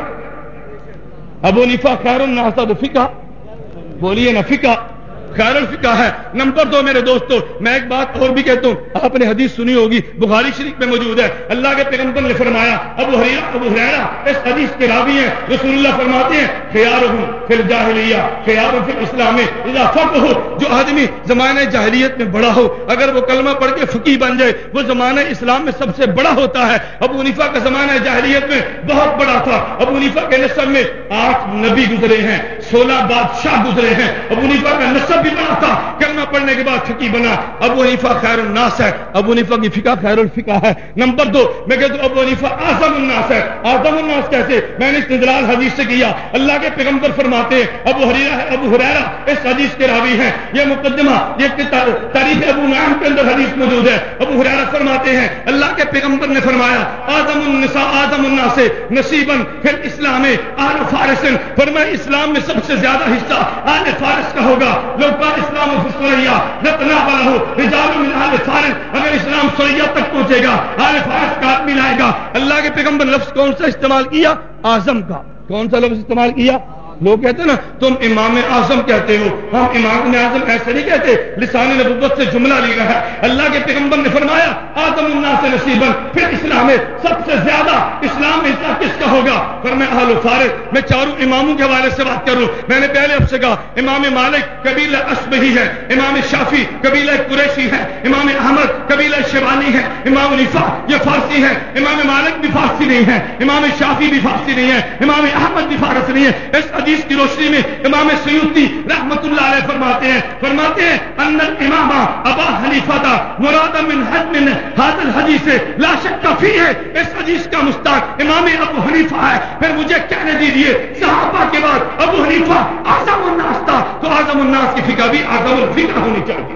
ابو حنیفہ خیر الناس تھا، تو فقہ بولیے نا، فقہ خیر الفقہ ہے۔ نمبر دو میرے دوستو، میں ایک بات اور بھی کہتا ہوں، آپ نے حدیث سنی ہوگی، بخاری شریف میں موجود ہے، اللہ کے پیغمبر نے فرمایا، ابو ہریرہ ابو ہریرہ اس حدیث کے راوی ہیں، رسول اللہ فرماتے ہیں خیارہم فی الجاہلیہ خیارہم فی الاسلام اذا فقہوا، جو آدمی زمانے جاہلیت میں بڑا ہو، اگر وہ کلمہ پڑھ کے فقیہ بن جائے، وہ زمانہ اسلام میں سب سے بڑا ہوتا ہے۔ ابو حنیفہ کا زمانہ جاہلیت میں بہت بڑا تھا۔ ابو حنیفہ کے نسب میں آٹھ نبی گزرے ہیں، سولہ بادشاہ گزرے ہیں۔ ابو حنیفہ کا نسب بھی بڑا تھا، کلمہ پڑھنے کے بعد فقی بنا۔ ابو حنیفہ خیر الناس ہے، ابو حنیفہ کی فقہ خیر الفقہ ہے۔ نمبر دو میں کہتا ہوں ابو حنیفہ اعظم الناس ہے۔ اعظم الناس کیسے؟ میں نے استدلال حدیث سے کیا، اللہ کے پیغمبر فرماتے ہیں، ابو ہریرہ ابو ہریرہ اس حدیث کے راوی ہیں، یہ مقدمہ یہ تاریخ ابو نعیم کے اندر حدیث موجود ہے۔ ابو ہریرہ فرماتے ہیں اللہ کے پیغمبر نے فرمایا اعظم النساء اعظم الناس نصیبا فی الاسلام آل فارس، فرمایا اسلام میں سب سے زیادہ حصہ آل فارس کا ہوگا۔ لوگ اسلام و سریا نتنا والا ہو رجال من آل فارس، اگر اسلام سریا تک پہنچے گا آل فارس کا آدمی لائے گا۔ اللہ کے پیغمبر لفظ کون سا استعمال کیا؟ اعظم کا۔ کون سا لفظ استعمال کیا؟ لوگ کہتے ہیں نا تم امام اعظم کہتے ہو، ہم امام اعظم ایسے نہیں کہتے، لسان نبوت سے جملہ لیا ہے۔ اللہ کے پیغمبر نے فرمایا اعظم الناس نصیبا پھر اسلام میں سب سے زیادہ اسلام میں حصہ کس کا ہوگا؟ فرمایا اہل فارس۔ میں چاروں اماموں کے حوالے سے بات کروں، میں نے پہلے آپ سے کہا امام مالک قبیلہ اشبہی ہے، امام شافعی قبیلہ قریشی ہے، امام احمد قبیلہ شیبانی ہے، امام حنیفہ یہ فارسی ہے، امام مالک بھی فارسی نہیں ہے، امام شافعی بھی فارسی نہیں ہے، امام احمد بھی فارسی نہیں ہے۔ اس حدیث کی روشنی میں امام سیوطی رحمت اللہ علیہ فرماتے ہیں فرماتے ہیں ان الامام ابا حنیفہ مراد من حد من هذا الحدیث لا شک فیہ، اس حدیث کا مستحق امام ابو حنیفہ ہے۔ پھر مجھے کہنے دیجیے صحابہ کے بعد ابو حنیفہ اعظم الناس تھا، تو اعظم الناس کی فقہ بھی اعظم الفقہ ہونی چاہیے۔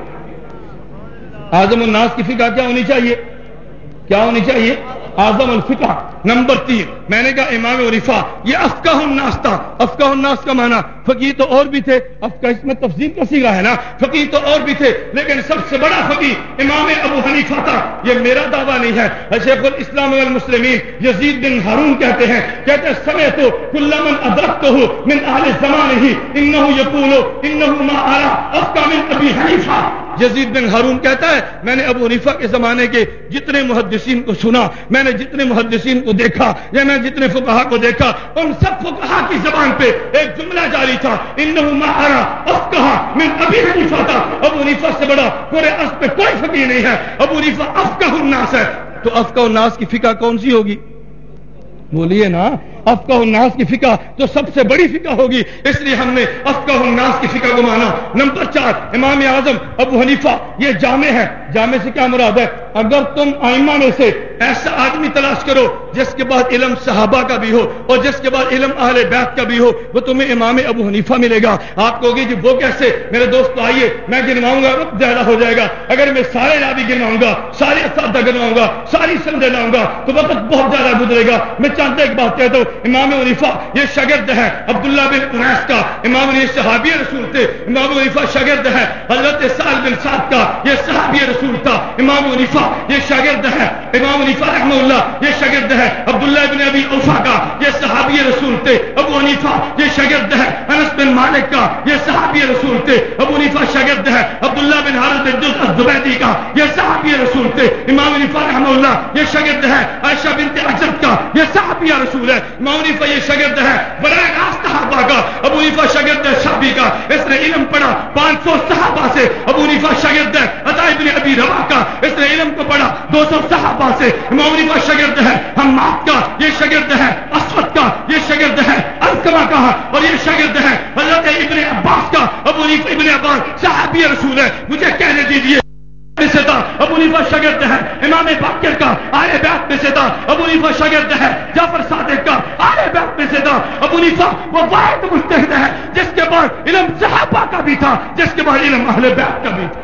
اعظم الناس کی فقہ کیا ہونی چاہیے؟ کیا ہونی چاہیے؟ اعظم الفقہ۔ نمبر تین میں نے کہا امام حنیفہ یہ افقہ الناس تھا۔ افقہ الناس کا معنی فقیہ تو اور بھی تھے، افقہ اس میں تفصیل کا صیغہ ہے نا، فقیہ تو اور بھی تھے، لیکن سب سے بڑا فقیہ امام ابو حنیفہ تھا۔ یہ میرا دعویٰ نہیں ہے، شیخ الاسلام والمسلمین یزید بن ہارون کہتے ہیں کہتے ہیں سمعت کل من ادرکتہ من اہل زمانہ انہ یقول انہ ما ارى افقہ من ابی حنیفہ۔ یزید بن ہارون کہتا ہے میں نے ابو حنیفہ کے زمانے کے جتنے محدثین کو سنا، میں نے جتنے محدثین کو دیکھا یا میں جتنے فقہا کو دیکھا، ان سب فقہا کی زبان پہ ایک جملہ جاری تھا انہ ما ارى افقہ من ابی حنیفہ تھا۔ ابو حنیفہ سے بڑا پورے ارض پہ کوئی فقیہ نہیں ہے، ابو حنیفہ افقہ الناس ہے۔ تو افقہ الناس کی فقہ کون سی ہوگی؟ بولیے نا، افقہ الناس کی فقہ تو سب سے بڑی فقہ ہوگی، اس لیے ہم نے افقہ الناس کی فقہ کو مانا۔ نمبر چار امام اعظم ابو حنیفہ یہ جامع ہے۔ جامع سے کیا مراد ہے؟ اگر تم ائمہ میں سے ایسا آدمی تلاش کرو جس کے بعد علم صحابہ کا بھی ہو اور جس کے بعد علم اہل بیت کا بھی ہو، وہ تمہیں امام ابو حنیفہ ملے گا۔ آپ کہو گے جی وہ کیسے؟ میرے دوست آئیے میں گنواؤں گا، وقت زیادہ ہو جائے گا۔ اگر میں سارے راوی گنواؤں گا، سارے اساتذہ گنواؤں گا، ساری سندیں لاؤں گا تو وقت بہت زیادہ گزرے گا۔ میں چاہتا ایک بات کہتا ہوں، امام حنیفہ یہ شاگرد ہے عبداللہ بن انیس کا، امام نے صحابی رسول تھے۔ امام حنیفہ شاگرد ہے حضرت سہل بن سعد کا، یہ صحابی رسول تھا۔ امام حنیفہ یہ شاگرد ہے امام حنیفہ رحمہ اللہ یہ شاگرد ہے عبداللہ بن ابی اوفا کا، یہ صحابی رسول تھے۔ ابو حنیفہ یہ شاگرد ہے انس بن مالک کا، یہ صحابی رسول تھے. ابو حنیفہ شاگرد ہے عبداللہ بن حارث الزبیدی کا، یہ صحابی رسول تھے. امام حنیفہ رحمہ اللہ یہ شاگرد ہے عائشہ بنت عجب کا، یہ صحابی رسول ہے. امام حنیفہ یہ شاگرد ہے براہ راست صحابہ کا. ابو حنیفہ شاگرد ہے شافعی کا، اس نے علم پڑھا پانچ سو صحابہ سے. ابو حنیفہ شاگرد ہے عطا ابن ابی رواح کا، اس نے علم کو پڑھا دو سو صحابہ سے. امام حنیفہ شاگرد ہے حماد کا، یہ شاگرد ہے اسود کا، یہ شاگرد ہے علقمہ کا، اور یہ شاگرد ہے حضرت ابن عباس کا. ابو حنیفہ ابن عباس صحابی رسول ہے. مجھے کہنے دیجیے میں سے تھا. ابو حنیفہ شاگرد ہے امام باقر کا، آل بیت میں سے تھا. ابو حنیفہ شاگرد ہے جعفر صادق کا، آل بیت میں سے تھا. ابو حنیفہ وہ واحد مجتہد ہے جس کے بعد علم صحابہ کا بھی تھا، جس کے بعد علم اہل بیت کا بھی تھا.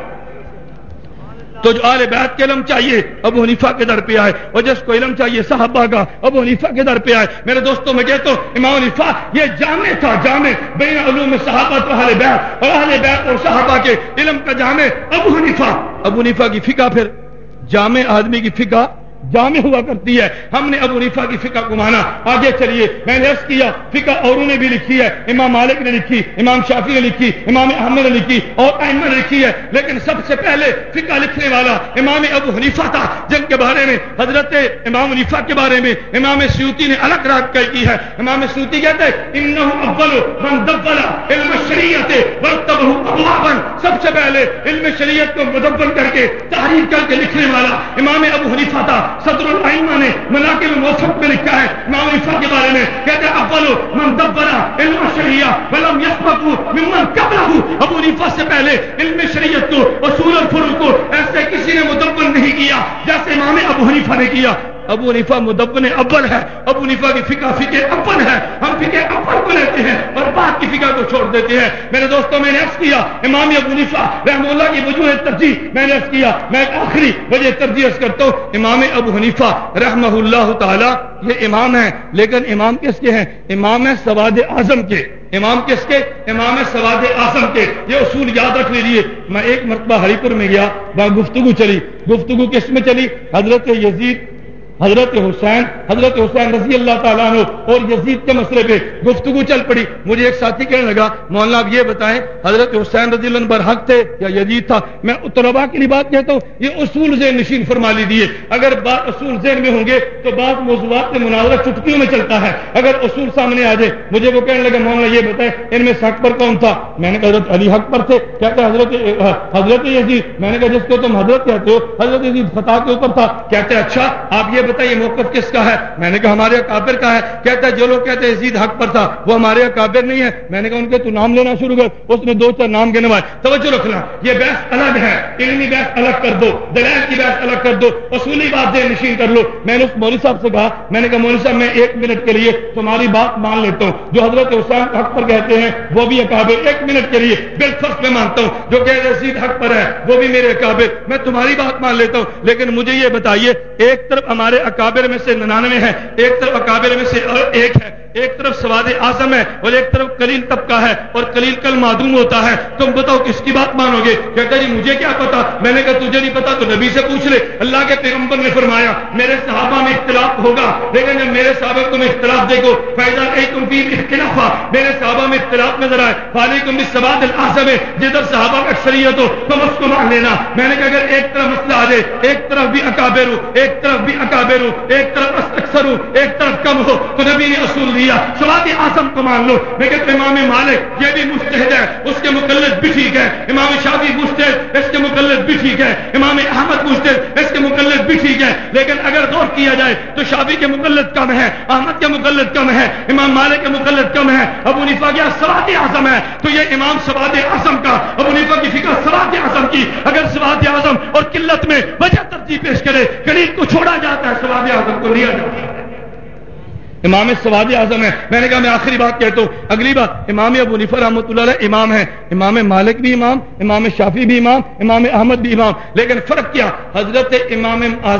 تو جو آل بیت کے علم چاہیے ابو حنیفہ کے در پہ آئے، اور جس کو علم چاہیے صحابہ کا ابو حنیفہ کے در پہ آئے. میرے دوستوں میں کہتا ہوں امام حنیفہ یہ جامع تھا، جامع بین علوم صحابہ و اہل بیت، اور اہل بیت اور صحابہ کے علم کا جامع ابو حنیفہ. ابو حنیفہ کی فقہ پھر جامع آدمی کی فقہ جامع ہوا کرتی ہے. ہم نے ابو حنیفہ کی فقہ کو مانا. آگے چلیے، میں نے عرض کیا فقہ اوروں نے بھی لکھی ہے، امام مالک نے لکھی، امام شافعی نے لکھی، امام احمد نے لکھی، اور ائمہ نے لکھی ہے. لیکن سب سے پہلے فقہ لکھنے والا امام ابو حنیفہ تھا، جن کے بارے میں حضرت امام حنیفہ کے بارے میں امام سیوطی نے الگ رات کی ہے. امام سیوطی کہتے ہیں انہ اول من دبل علم الشریعت ورتبہ ابوابا، سب سے پہلے علم شریعت کو مدبل کر کے تحریر کر کے لکھنے والا امام ابو حنیفہ تھا. صدر الائمہ نے مناقب موفق میں لکھا ہے امام حنیفہ کے بارے میں، کہتے ہیں اول من دبر علم الشریعہ ولم یسبقہ ممن قبلہ. ابو حنیفہ سے پہلے علم شریعت کو اصول الفروع کو ایسے کسی نے مدبر نہیں کیا جیسے امام ابو حنیفہ نے کیا. ابو حنیفہ مدبن اول ہے، ابو حنیفہ کی فقہ فقہ اول ہے. ہم فقہ اول کو لیتے ہیں اور بعد کی فقہ کو چھوڑ دیتے ہیں. میرے دوستوں میں نے عرض کیا امام ابو حنیفہ رحمہ اللہ کی وجوہ ترجیح میں نے عرض کیا. میں ایک آخری وجہ ترجیح عرض کرتا ہوں. امام ابو حنیفہ رحمہ اللہ تعالی یہ امام ہیں، لیکن امام کس کے ہیں؟ امام ہے سواد اعظم کے. امام کس کے؟ امام سواد اعظم کے. یہ اصول یاد رکھ لیجیے. میں ایک مرتبہ ہری پور میں گیا، وہاں گفتگو چلی. گفتگو کس میں چلی؟ حضرت یزید، حضرت حسین حضرت حسین رضی اللہ تعالیٰ عنہ اور یزید کے مسئلے پہ گفتگو چل پڑی. مجھے ایک ساتھی کہنے لگا مولانا آپ یہ بتائیں حضرت حسین رضی اللہ عنہ برحق تھے یا یزید تھا؟ میں طلباء کے لیے بات کہتا ہوں، یہ اصول ذہن نشین فرما لیجیے. اگر بات اصول ذہن میں ہوں گے تو بعض موضوعات میں مناظرہ چٹکیوں میں چلتا ہے. اگر اصول سامنے آ جائے، مجھے وہ کہنے لگا مولانا یہ بتائیں ان میں حق پر کون تھا؟ میں نے کہا حضرت علی حق پر تھے. کہتا ہے حضرت حضرت یزید. میں نے کہا جس کو تم حضرت کہتے ہو حضرت یزید خطا کے اوپر تھا. کہتے ہیں اچھا آپ یہ بتائیے موقف کس کا ہے؟ میں نے کہا ہمارے اکابر کا ہے. کہتا ہے جو لوگ کہتے ہیں یزید حق پر تھا وہ ہمارے اکابر نہیں ہے. میں نے کہا ان کے تو نام لینا شروع کر. اس نے دو چار نام گنوائے. توجہ رکھنا، یہ بحث الگ ہے، علمی بحث الگ کر دو، دلائل کی بحث الگ کر دو، اصولی بات ذہن نشین کر لو. میں نے اس مولوی صاحب سے کہا، میں نے کہا مولوی صاحب میں ایک منٹ کے لیے تمہاری بات مان لیتا ہوں. جو حضرت حسین حق پر کہتے ہیں وہ بھی اکابر، ایک منٹ کے لیے بالفرض میں مانتا ہوں. جو کہ یزید حق پر ہے وہ بھی میرے اکابر، میں تمہاری بات مان لیتا ہوں. لیکن مجھے یہ بتائیے ایک طرف ہمارے اکابر میں سے ننانوے ہے، ایک طرف اکابر میں سے ایک ہے، ایک طرف سواد اعظم ہے اور ایک طرف قلیل طبقہ ہے، اور قلیل کل معدوم ہوتا ہے. تم بتاؤ کس کی بات مانو گے؟ کہتا جی مجھے کیا پتا. میں نے کہا تجھے نہیں پتا تو نبی سے پوچھ لے. اللہ کے پیغمبر نے فرمایا میرے صحابہ میں اختلاف ہوگا، لیکن جب میرے صحابہ تم اختلاف دیکھو فائدہ ایکم فی اختلاف، میرے صحابہ میں اختلاف نظر آئے فعلیکم بالسواد الاعظم، جدھر صحابہ کا اکثریت ہو تم اس کو مان لینا. میں نے کہا اگر ایک طرف مسئلہ آ جائے، ایک طرف بھی اکابر ہو، ایک طرف بھی اکابر ہو، ایک طرف اکثر ہو، ایک طرف کم ہو، تو نبی نے اصول دیا سواد اعظم کو مان لو. میں کہتا امام مالک یہ بھی مجتہد ہے، اس کے مقلد بھی ٹھیک ہے. امام شافعی مجتہد، اس کے مقلد بھی ٹھیک ہے. امام احمد مجتہد، اس کے مقلد بھی ٹھیک ہے. لیکن اگر غور کیا جائے تو شافعی کے مقلد کم ہے، احمد کے مقلد کم ہے، امام مالک کے مقلد کم ہے. ابو حنیفہ کیا سواد اعظم ہے، تو یہ امام سواد اعظم کا، ابو حنیفہ کی فقہ سواد اعظم کی. اگر سواد اعظم اور قلت میں وجہ ترجیح پیش کرے، قلیل کو چھوڑا جاتا ہے، سواد اعظم کو لیا جاتا ہے. امام سواد اعظم ہے. میں نے کہا میں آخری بات کہتا ہوں. اگلی بات، امام ابو حنیفہ رحمۃ اللہ علیہ امام ہے، امام مالک بھی امام، امام شافعی بھی امام، امام احمد بھی امام. لیکن فرق کیا؟ حضرت امام اعظم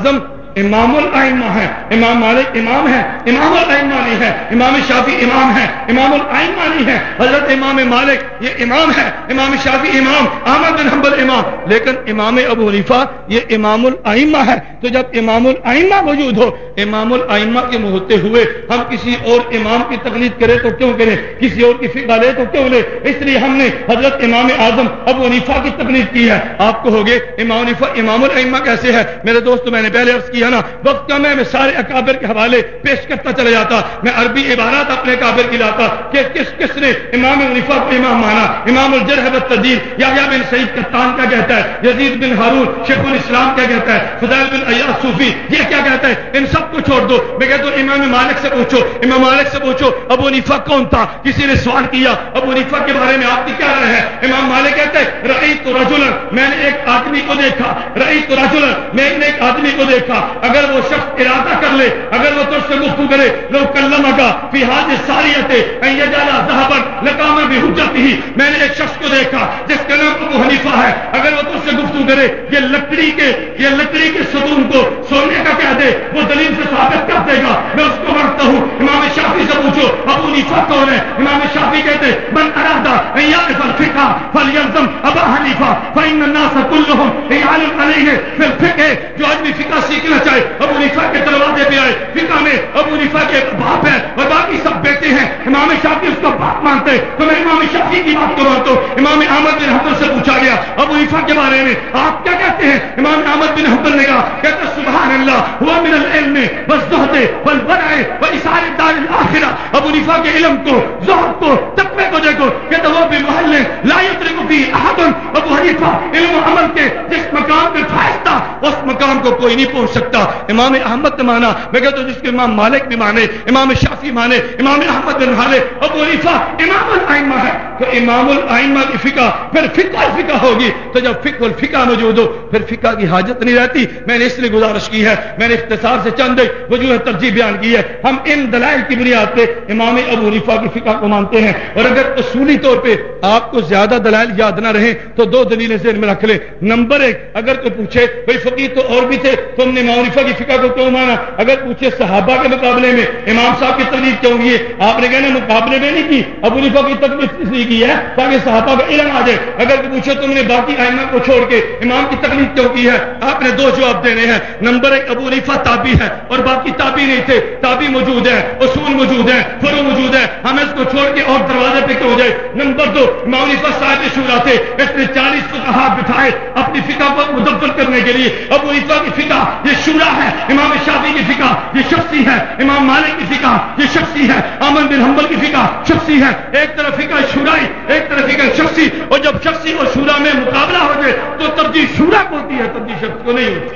امام الائمہ ہے، امام مالک امام ہے، امام الائمہ نہیں ہے، امام شافعی امام ہے، امام الائمہ نہیں ہے، حضرت امام مالک یہ امام ہے، امام شافعی امام، احمد بن حنبل امام، لیکن امام ابو حنیفہ یہ امام الائمہ ہے۔ تو جب امام الائمہ موجود ہو، امام الائمہ کے ہوتے ہوئے ہم کسی اور امام کی تقلید کریں تو کیوں کریں، کسی اور کی فقہ لے تو کیوں لے؟ اس لیے ہم نے حضرت امام اعظم ابو حنیفہ کی تقلید کی ہے۔ آپ کو ہوگے امام حنیفہ امام الائمہ کیسے ہے؟ میرے دوست میں نے پہلے عرض کیا نا، وقت کا میں سارے اکابر کے حوالے پیش کرتا چلا جاتا، میں عربی عبارات اپنے اکابر کی لاتا کہ کس کس نے امام حنیفہ کو امام مانا۔ امام الجرح والتعدیل یحییٰ بن سعید قطان کیا کہتا ہے، یزید بن ہارون شیخ الاسلام کیا کہتا ہے، فضیل بن عیاض صوفی یہ کیا کہتا ہے، ان سب کو چھوڑ دو۔ میں کہتا ہوں امام مالک سے پوچھو، امام مالک سے پوچھو ابو حنیفہ کون تھا؟ کسی نے سوال کیا ابو حنیفہ کے بارے میں آپ کی کیا رائے ہے؟ امام مالک کہتے ہیں رأیت رجلا، میں نے ایک آدمی کو دیکھا، رأیت رجلا، میں نے ایک آدمی کو دیکھا، اگر وہ شخص ارادہ کر لے، اگر وہ تجھ سے گفتگو کرے، لو کلمک فی هذه الساریۃ ان یجعل ذهبا لقام بحجته، میں نے ایک شخص کو دیکھا جس کا نام ابو حنیفہ ہے، اگر وہ تجھ سے گفتگو کرے یہ لکڑی کے یہ لکڑی کے ستون کو سونے کا کہہ دے، وہ دلیل سے ثابت کر دے گا، میں اس کو مانتا ہوں۔ امام شافعی سے پوچھو ابو حنیفہ کون ہے؟ امام شافعی کہتے من اراد ان يعرف الفقہ فليلزم ابا حنیفہ فإن الناس كلهم يعلم عليه في الفقہ، جو آدمی فقہ سیکھنا چاہے ابو حنیفہ کے دروازے پہ آئے، فقہ میں ابو حنیفہ کے باپ ہے اور باقی سب بیٹے ہیں، امام شافعی اس کو باپ مانتے، تو میں امام شافعی کی بات کو مانتا ہوں۔ امام احمد بن حنبل سے پوچھا گیا ابو حنیفہ کے بارے میں آپ کیا کہتے ہیں؟ امام احمد بن حنبل نے کہا کہتے سبحان اللہ ہوا من العلم والزہد والورع وإثار الدار الآخرہ، ابو حنیفہ کے علم کو، زہد کو، تقوی کو دیکھو، کہتے وہ بمحل لا یدرک فیہ احد، ابو حنیفہ علم و عمل کے جس مقام پہ فائز تھا اس مقام کو کوئی نہیں پہنچ سکتا۔ امام احمد نے مانا، میں کہتا ہوں جس کو امام مالک بھی مانے، امام شافعی مانے، امام احمد بن حنبل، ابو حنیفہ امام الائمہ ہے، تو امام الائمہ کی فقہ پھر فقہ الفقہ ہوگی، تو جب فقہ الفقہ موجود ہو پھر فقہ کی حاجت نہیں رہتی۔ میں نے اس لیے گزارش کی ہے، میں نے اختصار سے چند وجوہ ترجیح بیان کی ہے، ہم ان دلائل کی بنیاد پہ امام ابو حنیفہ کی فقہ کو مانتے ہیں، اور اگر اصولی طور پہ آپ کو زیادہ دلائل یاد نہ رہیں تو دو دلیلیں ذہن میں رکھ لیں۔ نمبر ایک، اگر کوئی پوچھے بھائی فقیہ تو اور بھی تھے، تم نے امام حنیفہ کی فقہ کو کیوں مانا؟ اگر پوچھے صحابہ کے مقابلے میں امام صاحب کی تقلید کیوں کی؟ آپ نے کہنا مقابلے میں نہیں کی، ابو حنیفہ کی تقلید اس لیے کی ہے تاکہ صحابہ کا علم آ جائے۔ اگر پوچھے تم نے باقی ائمہ کو چھوڑ کے امام کی تقلید کیوں کی ہے؟ آپ نے دو جواب دینے ہیں۔ نمبر ایک، ابو حنیفہ تابعی ہے اور باقی تابعی نہیں تھے، تابعی موجود ہیں، اصول موجود ہیں، فروع موجود ہیں، ہم اس کو چھوڑ کے اور دروازے پہ کیوں جائے؟ نمبر دو، امام حنیفہ صاحب شورا تھے، اس نے چالیس فقہا بٹھائے اپنی فقہ کو مدبر کرنے کے لیے۔ ابو حنیفہ کی فقہ یہ شورا ہے، امام شافعی کی فقہ یہ شخصی ہے، امام مالک کی فقہ یہ شخصی ہے، احمد بن حنبل کی فقہ شخصی ہے۔ ایک طرف فقہ شورائی، ایک طرف فقہ شخصی، اور جب شخصی اور شورا میں مقابلہ ہو جائے تو ترجیح شورا کو ہوتی ہے، ترجیح شخص کو نہیں ہوتی،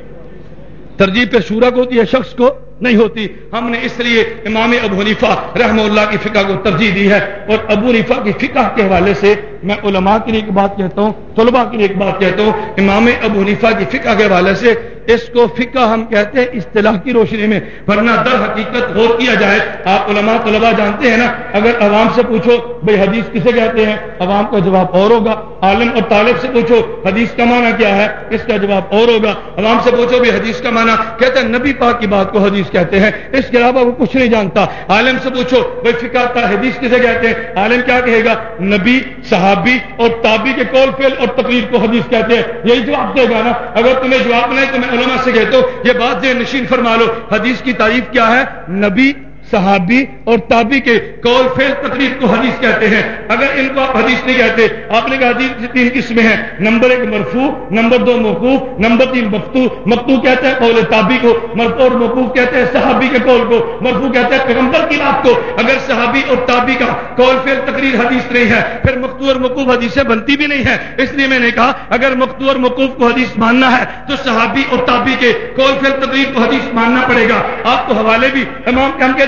ترجیح پہ شورا کو ہوتی ہے، شخص کو نہیں ہوتی۔ ہم نے اس لیے امام ابو حنیفہ رحمہ اللہ کی فقہ کو ترجیح دی ہے، اور ابو حنیفہ کی فقہ کے حوالے سے میں علماء کے لیے ایک بات کہتا ہوں، طلباء کے لیے ایک بات کہتا ہوں، امام ابو حنیفہ کی فقہ کے حوالے سے اس کو فقہ ہم کہتے ہیں اصطلاح کی روشنی میں، ورنہ در حقیقت غور کیا جائے، آپ علماء طلباء جانتے ہیں نا، اگر عوام سے پوچھو بھئی حدیث کسے کہتے ہیں، عوام کا جواب اور ہوگا۔ عالم اور طالب سے پوچھو حدیث کا معنی کیا ہے، اس کا جواب اور ہوگا۔ عوام سے پوچھو بھی حدیث کا معنی، کہتے ہیں نبی پاک کی بات کو حدیث کہتے ہیں، اس کے علاوہ وہ کچھ نہیں جانتا۔ عالم سے پوچھو بھئی فقہ تا حدیث کسے کہتے ہیں، عالم کیا کہے گا، نبی، صحابی اور تابعی کے قول فعل اور تقریر کو حدیث کہتے ہیں، یہی جواب دے گا نا۔ اگر تمہیں جواب نہیں تو میں علماء سے کہتا ہوں یہ بات ذہن نشین فرما لو، حدیث کی تعریف کیا ہے، نبی، صحابی اور تابعی کے قول فعل تقریر کو حدیث کہتے ہیں۔ اگر ان کو آپ حدیث نہیں کہتے، آپ نے کہا حدیث کی تین قسمیں ہیں، نمبر ایک مرفوع، نمبر دو موقوف، نمبر تین مقطوع۔ مقطوع کہتے ہیں قول تابعی کو، مرفوع اور موقوف کہتے ہیں صحابی کے قول کو، مرفوع کہتے ہیں پیغمبر کی بات کو۔ اگر صحابی اور تابعی کا قول فعل تقریر حدیث نہیں ہے پھر مقطوع اور موقوف حدیثیں بنتی بھی نہیں ہے۔ اس لیے میں نے کہا اگر مقطوع اور موقوف کو حدیث ماننا ہے تو صحابی اور تابعی کے قول فعل تقریر کو حدیث ماننا پڑے گا۔ آپ کو حوالے بھی امام ہم کہتے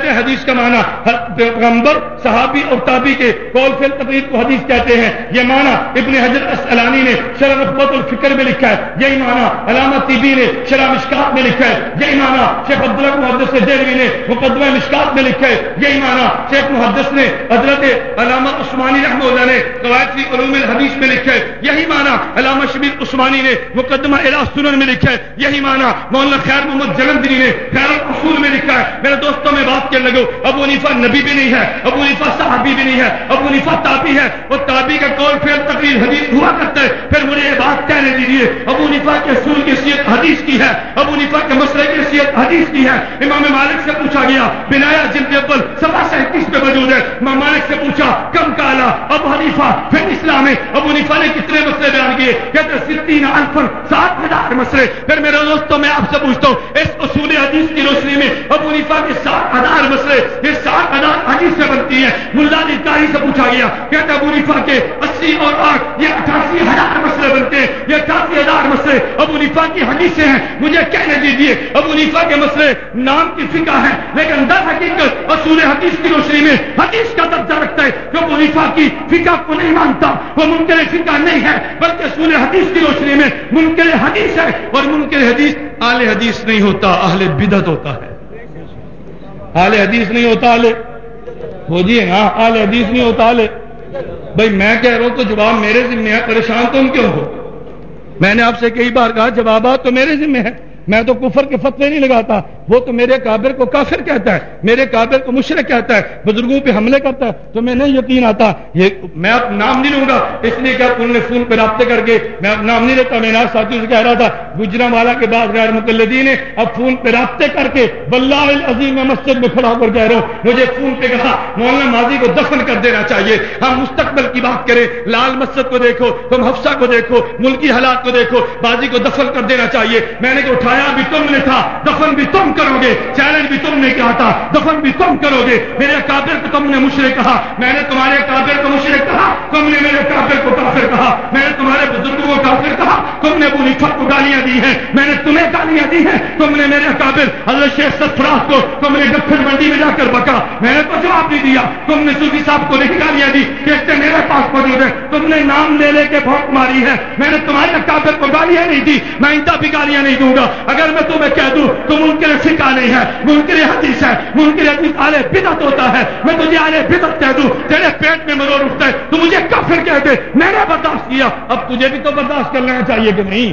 کہتے ہیں حدیث کا معنی پیغمبر صحابی اور تابعی کے قول فعل تقریر کو حدیث کہتے ہیں. یہ معنی ابن حجر اسقلانی نے شرح نخبۃ الفکر میں لکھا ہے. یہی معنی علامہ طیبی نے شرح مشکات میں لکھا ہے. یہی معنی شیخ عبداللہ محدث دہلوی نے مقدمہ مشکات میں لکھا ہے. یہی معنی شیخ محدث نے حضرت علامہ عثمانی رحمہ اللہ نے قواعد فی علوم الحدیث میں لکھا ہے. یہی معنی علامہ شبیر عثمانی نے مقدمہ اعلاء السنن میں لکھا ہے. یہی معنی مولانا خیر محمد جلندری نے خیر الاصول میں لکھا ہے. میرے دوستوں میں بات کرنے لگو، ابو حنیفہ نبی بھی نہیں ہے، ابو حنیفہ صحابی بھی نہیں ہے، ابو حنیفہ تابعی ہے. وہ تابعی کا قول فعل تقریر حدیث ہوا کرتا ہے. پھر مجھے یہ بات کہنے دیجیے، ابو حنیفہ کے اصول کی حیثیت حدیث کی ہے، ابو حنیفہ کے مسئلے کی حیثیت حدیث کی ہے. امام مالک سے پوچھا گیا، بنایا جلد اول صفحہ سینتیس پہ موجود ہے. امام مالک سے پوچھا کم کالا ابو حنیفہ پھر اسلام میں ابو حنیفہ نے کتنے مسئلے بیان کیے؟ کہتے ستین الفن، سات ہزار مسئلے. پھر میرے دوستوں میں آپ سے پوچھتا ہوں، اس اصول حدیث کی روشنی میں ابو حنیفہ کے سات ہزار مسئلے، یہ سات ہزار حدیث سے بنتی ہے. ملا علی قاری سے پوچھا گیا، کہتے ابو حنیفہ کے اسی اور آٹھ یہ اٹھاسی ہزار مسئلے بنتے ہیں. یہ اٹھاسی ہزار مسئلے ابو حنیفہ کی حدیثیں ہیں. مجھے کہنے دیجیے، ابو حنیفہ کے مسئلے نام کی فقہ ہے لیکن در حقیقت اصول حدیث کی روشنی میں حدیث کا درجہ رکھتا ہے. جو ابو حنیفہ کی فقہ کو نہیں مانتا وہ منکر فقہ نہیں ہے، بلکہ اصول حدیث کی روشنی میں منکر حدیث ہے. اور منکر حدیث اہل حدیث نہیں ہوتا، اہل بدعت ہوتا ہے. اہل حدیث نہیں ہوتا، اہل بولیے نا، اہل حدیث نہیں ہوتا اہل. بھائی میں کہہ رہا ہوں تو جواب میرے ذمہ ہے، پریشان تم کیوں ہو؟ میں نے آپ سے کئی بار کہا جوابات تو میرے ذمہ ہے. میں تو کفر کے فتوے نہیں لگاتا. وہ تو میرے کافر کو کافر کہتا ہے، میرے کافر کو مشرک کہتا ہے، بزرگوں پہ حملے کرتا ہے. تو میں نہیں یقین آتا. یہ میں اب نام نہیں لوں گا اس لیے کہ انہوں نے فون پہ رابطے کر کے میں اب نام نہیں لیتا. میں نے آج ساتھیوں سے کہہ رہا تھا، گجرانوالہ کے بعد غیر مقلدین نے اب فون پہ رابطے کر کے واللہ العظیم میں مسجد میں کھڑا ہو کر کہہ رہا ہوں، مجھے فون پہ کہا مولانا ماضی کو دفن کر دینا چاہیے، ہم مستقبل کی بات کریں. لال مسجد کو دیکھو، تم حفصہ کو دیکھو، ملکی حالات کو دیکھو، بازی کو دفن کر دینا چاہیے. میں نے اٹھایا بھی تم نے تھا، دفن بھی تم کرو گے. چیلنج بھی تم نے کیا تھا، دفن بھی تم کرو گے. میرے کافر کو تم نے مشرک کہا، میں نے تمہارے کافر کو مشرک کہا، تم نے میرے کافر کو کافر کہا. میں نے تمہارے بزرگوں کو کافر کہا، تم نے ابو حنیفہ کو گالیاں دی ہیں، میں نے تمہیں گالیاں دی ہیں. تم نے میرے کافر حضرت شیخ سرفراز کو تم نے گفر منڈی میں جا کر بکا، میں نے تو جواب نہیں دیا. تم نے صوفی صاحب کو نہیں گالیاں دی، کہتے میرے پاس موجود ہے. تم نے نام لے لے کے بھونک ماری ہے، میں نے تمہارے کافر کو گالیاں نہیں دی، میں آئندہ بھی گالیاں نہیں دوں گا. اگر میں تمہیں کہہ دوں تو منکر فقہ نہیں ہے، منکر حدیث ہے. منکر حدیث اہل بدعت ہوتا ہے. میں تجھے اہل بدعت کہہ دوں، تیرے پیٹ میں مرور اٹھتا ہے تو مجھے کافر کہہ دے. میں نے برداشت کیا، اب تجھے بھی تو برداشت کر لینا چاہیے کہ نہیں؟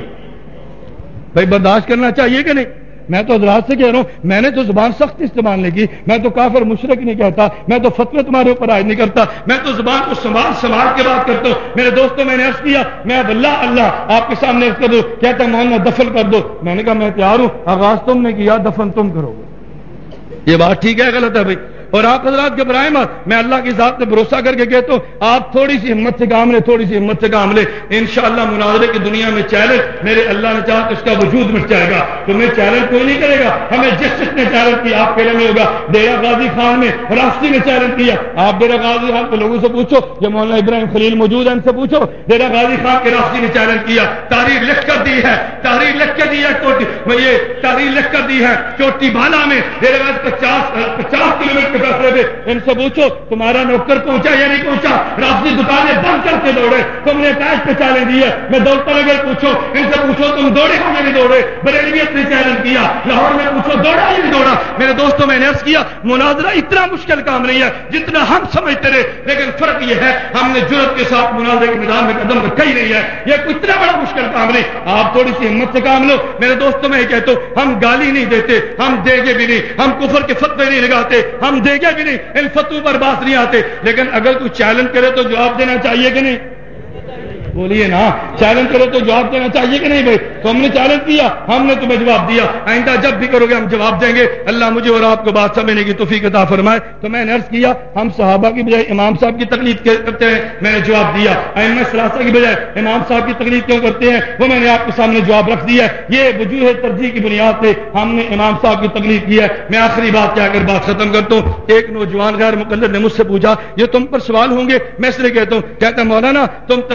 بھائی برداشت کرنا چاہیے کہ نہیں؟ میں تو حضرات سے کہہ رہا ہوں، میں نے تو زبان سخت استعمال نہیں کی. میں تو کافر مشرک نہیں کہتا، میں تو فتوے تمہارے اوپر عائد نہیں کرتا. میں تو زبان کو سنبھال سنبھال کے بات کرتا ہوں. میرے دوستوں میں نے عرض کیا، میں اب اللہ اللہ آپ کے سامنے عرض کر دوں، کہتا مولانا دفن کر دو. میں نے کہا میں تیار ہوں، آغاز تم نے کیا، دفن تم کرو گے. یہ بات ٹھیک ہے غلط ہے بھائی؟ اور آپ حضرات گھبرائیں مت، میں اللہ کی ذات پہ بھروسہ کر کے کہتا ہوں آپ تھوڑی سی ہمت سے کام لیں، تھوڑی سی ہمت سے کام لیں. انشاءاللہ مناظرے کی دنیا میں چیلنج میرے اللہ نے چاہا تو اس کا وجود مٹ جائے گا. تمہیں چیلنج کوئی نہیں کرے گا. ہمیں جس جس نے چیلنج کیا آپ کے میں ہوگا. ڈیرا غازی خان میں راشدی نے چیلنج کیا. آپ ڈیرا غازی خان کے لوگوں سے پوچھو، یہ مولانا ابراہیم خلیل موجود ہے ان سے پوچھو. ڈیرا غازی خان کے راشدی نے چیلنج کیا، تحریر لکھ کر دی ہے، تحریر لکھ کر دی ہے چوٹی میں یہ تحریر لکھ کر دی ہے چوٹی بالا میں ڈیرا غازی پچاس پچاس کلو میٹر کے فاصلے پہ. ان سے پوچھو تمہارا نوکر پہنچا یا نہیں پہنچا. راشدی دکانیں بند کر کے دوڑے، تم نے کاش پہ چیلنج دیا. میں دوڑتا لگا پوچھو ان سے پوچھو تم دوڑے ہو یا نہیں دوڑے. بریلویت نے چیلنج کیا، لاہور میں پوچھو دوڑا یا نہیں دوڑا. میرے دوستوں میں نے عرض کیا مناظرہ اتنا مشکل کام نہیں ہے جتنا ہم سمجھتے رہے، لیکن فرق یہ ہے ہم نے جرأت کے ساتھ مناظرے کے میدان میں قدم رکھا ہی نہیں ہے. یہ کوئی اتنا بڑا مشکل کام نہیں. آپ تھوڑی سی ہمت سے کام لو. میرے دوستوں میں یہ کہتا ہوں ہم گالی نہیں دیتے، ہم دے گے بھی نہیں، ہم کفر کے فتوے نہیں لگاتے، ہم دے گے بھی نہیں، ان فتووں پر بات نہیں آتے. لیکن اگر کوئی چیلنج کرے تو جواب دینا چاہیے کہ نہیں؟ بولیے نا، چیلنج کرو تو جواب دینا چاہیے کہ نہیں بھائی؟ تو ہم نے چیلنج کیا، ہم نے تمہیں جواب دیا. آئندہ جب بھی کرو گے ہم جواب دیں گے. اللہ مجھے اور آپ کو بات سمجھنے کی توفیق عطا فرمائے. تو میں نے عرض کیا ہم صحابہ کی بجائے امام صاحب کی تقلید کرتے ہیں. میں نے جواب دیا ائمہ ثلاثہ کی بجائے امام صاحب کی تقلید کیوں کرتے ہیں وہ میں نے آپ کے سامنے جواب رکھ دیا. یہ وجوہ ترجیح کی بنیاد پہ ہم نے امام صاحب کی تقلید کی ہے. میں آخری بات کیا کر بات ختم کرتا ہوں. ایک نوجوان غیر مقلد نے مجھ سے پوچھا یہ تم پر سوال ہوں گے، میں اس لیے کہتا ہوں، کہتا مولانا تم تقلید کرتے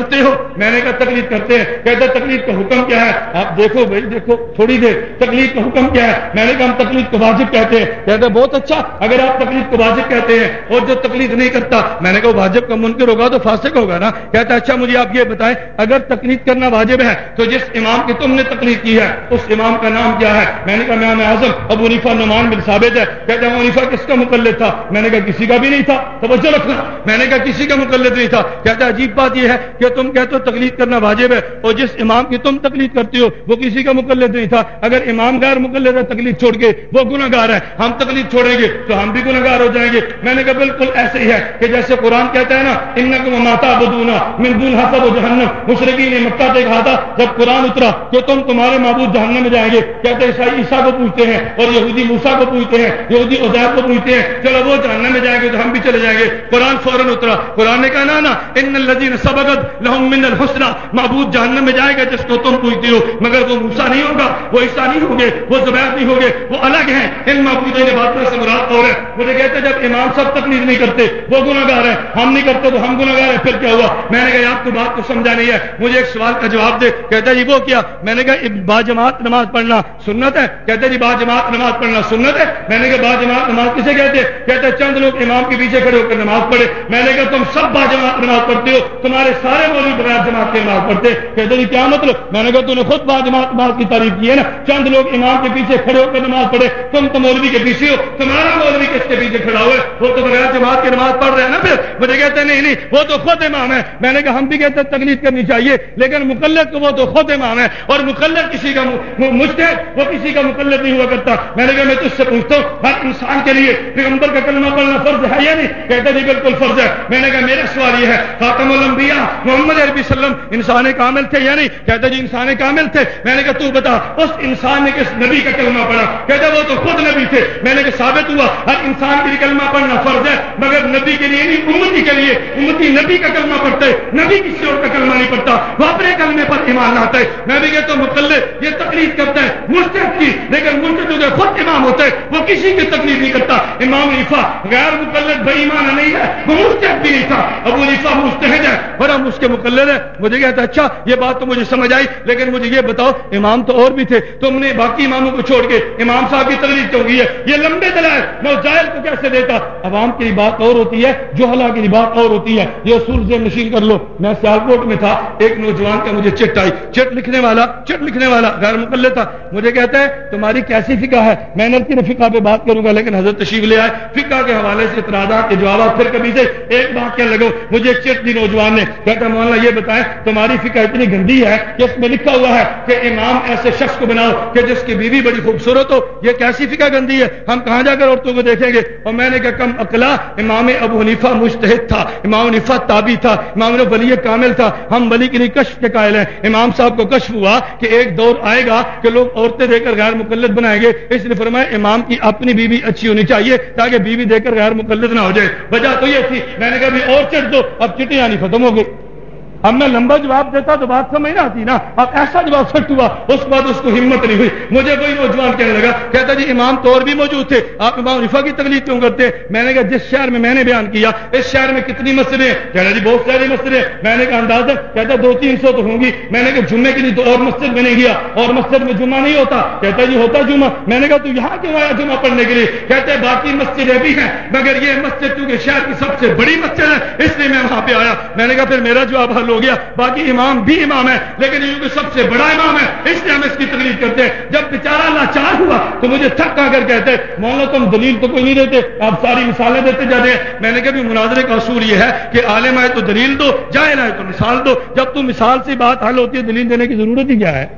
کرتے ہو؟ میں نے کہا تقلید کرتے ہیں۔ کہتا تقلید کا حکم کیا ہے؟ آپ دیکھو بھائی دیکھو تھوڑی دیر، تقلید کا حکم کیا ہے؟ میں نے کہا ہم تقلید کو واجب کہتے ہیں۔ کہتا بہت اچھا، اگر آپ تقلید کو واجب کہتے ہیں اور جو تقلید نہیں کرتا، میں نے کہا واجب کا منکر ہوگا تو فاسق ہوگا نا۔ کہتا اچھا مجھے آپ یہ بتائیں اگر تقلید کرنا واجب ہے تو جس امام کی تم نے تقلید کی ہے اس امام کا نام کیا ہے؟ میں نے کہا امام اعظم ابو حنیفہ نعمان بن ثابت ہے۔ کہتا ابو حنیفہ کس کا مقلد تھا؟ میں نے کہا کسی کا بھی نہیں تھا۔ توجہ رکھنا، میں نے کہا کسی کا مقلد نہیں تھا۔ کہتا عجیب بات یہ ہے کہ تم کہتے ہو تقلید کرنا واجب ہے اور جس امام کی تم تقلید کرتے ہو وہ کسی کا مقلد نہیں تھا۔ اگر امام غیر مقلد ہے تقلید چھوڑ کے وہ گناہ گار ہے، ہم تقلید چھوڑیں گے تو ہم بھی گناہ گار ہو جائیں گے۔ میں نے کہا بالکل ایسے ہی ہے کہ جیسے قرآن کہتا ہے نا انکم وما تعبدون من دون حسب جہنم، مشرکین نے مکہ سے کہا تھا جب قرآن اترا کہ تم تمہارے معبود جہنم میں جائیں گے، کہتے عیسائی عیسیٰ کو پوچھتے ہیں اور یہودی موسیٰ کو پوچھتے ہیں، یہودی عزیر کو پوچھتے ہیں، چلو وہ جہنم میں جائیں گے تو ہم بھی چلے جائیں گے۔ قرآن فوراً اترا، قرآن نے کہا نا نا ان الذین سبقت لهم من الحسنى، معبود جہنم میں جائے گا جس کو تم پوچھتے ہو، مگر وہ موسیٰ نہیں ہوگا، وہ عیسیٰ نہیں ہوں گے، وہ زبیر نہیں ہوں گے، وہ الگ ہیں۔ ان معبودین باطل سے مراد اور ہے۔ مجھے کہتے جب امام صاحب تقلید نہیں کرتے وہ گناہ گار ہے، ہم نہیں کرتے تو ہم گناہ گار ہیں، پھر کیا ہوا؟ میں نے کہا آپ کو بات کو سمجھا نہیں ہے، مجھے ایک سوال کا جواب دے۔ کہتا جی وہ کیا؟ میں نے کہا با جماعت نماز پڑھنا سنت ہے؟ کہتے جی با جماعت نماز پڑھنا سنت ہے۔ میں نے کہا با جماعت نماز کسے کہتے ہیں؟ کہتے چند لوگ امام کے پیچھے کھڑے ہو کر نماز پڑھے۔ میں نے کہا تم سب با جماعت نماز پڑھتے ہو، تمہارے سارے مولوی بغیر جماعت کے نماز پڑھتے۔ کہتے جی کیا مطلب؟ میں نے کہا تو نے خود با جماعت نماز کی تعریف کی ہے نا، چند لوگ امام کے پیچھے کھڑے ہو کر نماز پڑھے، تم تو مولوی کے پیچھے ہو، تمہارا مولوی کس کے پیچھے کھڑا ہوئے؟ وہ تو بغیر جماعت کی نماز پڑھ رہے ہیں نا۔ پھر مجھے کہتے نہیں نہیں وہ تو خود امام ہے۔ میں نے کہا ہم بھی کہتے تقلید کرنی چاہیے لیکن مقلد کو وہ تو خود امام ہے اور مقلد کسی کا مجتہد وہ کسی کا مقلد نہیں ہوا کرتا۔ میں نے کہا میں تجھ سے پوچھتا ہوں ہر انسان کے لیے پیغمبر کا کلمہ پڑھنا فرض ہے یا نہیں؟ کہتے جی بالکل فرض ہے۔ میں نے کہا میرا سوال یہ ہے خاتم الانبیاء محمد عربی وسلم انسان کامل تھے یا نہیں؟ کہتے جی انسان کامل تھے۔ میں نے کہا تو بتا اس انسان نے کس نبی کا کلمہ پڑھا؟ کہتے وہ تو خود نبی تھے۔ میں نے کہا ثابت ہوا ہر انسان کے لیے کلمہ پڑھنا فرض ہے مگر نبی کے لیے نہیں، امتی کے لیے۔ امتی نبی کا کلمہ پڑھتے، نبی کسی اور کا کلمہ نہیں پڑھتا، وہ اپنے کلمے پر ایمان لاتا ہے۔ میں بھی کہتا ہوں مقلد یہ تقلید کرتا ہے مجتہد کی، لیکن مجتہد جو خود امام ہوتا ہے وہ کسی کی تقلید نہیں کرتا۔ امام حنیفہ غیر مقلد بے ایمان نہیں ہے، وہ مجتہد بھی نہیں تھا۔ ابو حنیفہ مجتہد ہے اور ہم اس کے مقلد ہیں۔ مجھے کہتا اچھا یہ بات تو مجھے سمجھ آئی لیکن مجھے یہ بتاؤ امام تو اور بھی تھے، تم نے باقی اماموں کو چھوڑ کے امام صاحب کی تقلید کیوں کی ہے؟ یہ لمبے دلائل میں اس جاہل کو کیسے دیتا؟ عوام کی بات اور ہوتی ہے، جوہلا کی بات اور ہوتی ہے۔ یہ اصول ذہن نشین کر لو۔ میں سیالکوٹ میں تھا، ایک نوجوان کا مجھے چٹ آئی، چٹ لکھنے والا چٹ لکھنے والا غیر مقلد تھا۔ مجھے کہتا ہے تمہاری کیسی فقہ ہے؟ میں نے کی فقہ پہ بات کروں گا لیکن حضرت تشریف لے آئے، فقہ کے حوالے سے اعتراضات کے جوابات پھر کبھی سے ایک بات کیا لگو مجھے ایک چٹ دی نوجوان نے، کہتا مولانا یہ بتائیں تمہاری فقہ اتنی گندی ہے کہ اس میں لکھا ہوا ہے کہ امام ایسے شخص کو بناؤ کہ جس کی بیوی بڑی خوبصورت ہو، یہ کیسی فقہ گندی ہے؟ ہم کہاں جا کر عورتوں کو دیکھیں گے؟ اور میں نے کہا کم عقلا، امام ابو حنیفہ مجتہد تھا، امام حنیفہ تابعی تھا، امام نے ولی کامل تھا، ہم ولی کے لیے کشف کے قائل ہیں۔ امام صاحب کو کشف ہوا کہ ایک دور آئے گا کہ لوگ عورتیں دے کر غیر مقلد بنائیں گے، اس لیے فرمایا امام کی اپنی بیوی اچھی ہونی چاہیے تاکہ بیوی دے کر غیر مقلد نہ ہو جائے۔ وجہ تو یہ تھی۔ میں نے کہا بھی اور چٹ دو، اب چٹیں آنی ختم ہو گئی۔ اب میں لمبا جواب دیتا تو بات سمجھ نہ آتی نا، اب ایسا جواب سٹ ہوا، اس کے بعد اس کو ہمت نہیں ہوئی۔ مجھے کوئی نوجوان کہنے لگا، کہتا جی امام تو اور بھی موجود تھے، آپ امام حنیفہ کی تقلید کیوں کرتے ہیں؟ میں نے کہا جس شہر میں میں نے بیان کیا اس شہر میں کتنی مسجدیں ہیں؟ کہتا جی بہت ساری مسجدیں۔ میں نے کہا اندازہ؟ کہتا دو تین سو تو ہوں گی۔ میں نے کہا جمعے کے لیے تو اور مسجد میں نہیں گیا، اور مسجد میں جمعہ نہیں ہوتا؟ کہتا جی ہوتا جمعہ۔ میں نے کہا تو یہاں کیوں آیا جمعہ پڑھنے کے لیے؟ کہتے باقی مسجدیں بھی ہیں مگر یہ مسجد کیونکہ شہر کی سب سے بڑی مسجد ہے اس لیے میں وہاں پہ آیا۔ میں نے کہا پھر میرا جواب حل ہو گیا، باقی امام بھی امام ہے لیکن یہ سب سے بڑا امام ہے اس لیے ہم اس کی تقلید کرتے ہیں۔ جب بیچارہ لاچار ہوا تو مجھے تھک آ کر کہتے مولانا تم دلیل تو کوئی نہیں دیتے، آپ ساری مثالیں دیتے جاتے ہیں۔ میں نے کہا بھی مناظرے کا اصول یہ ہے کہ عالم آئے تو دلیل دو، جاہل آئے تو مثال دو۔ جب تم مثال سے بات حل ہوتی ہے دلیل دینے کی ضرورت ہی کیا ہے؟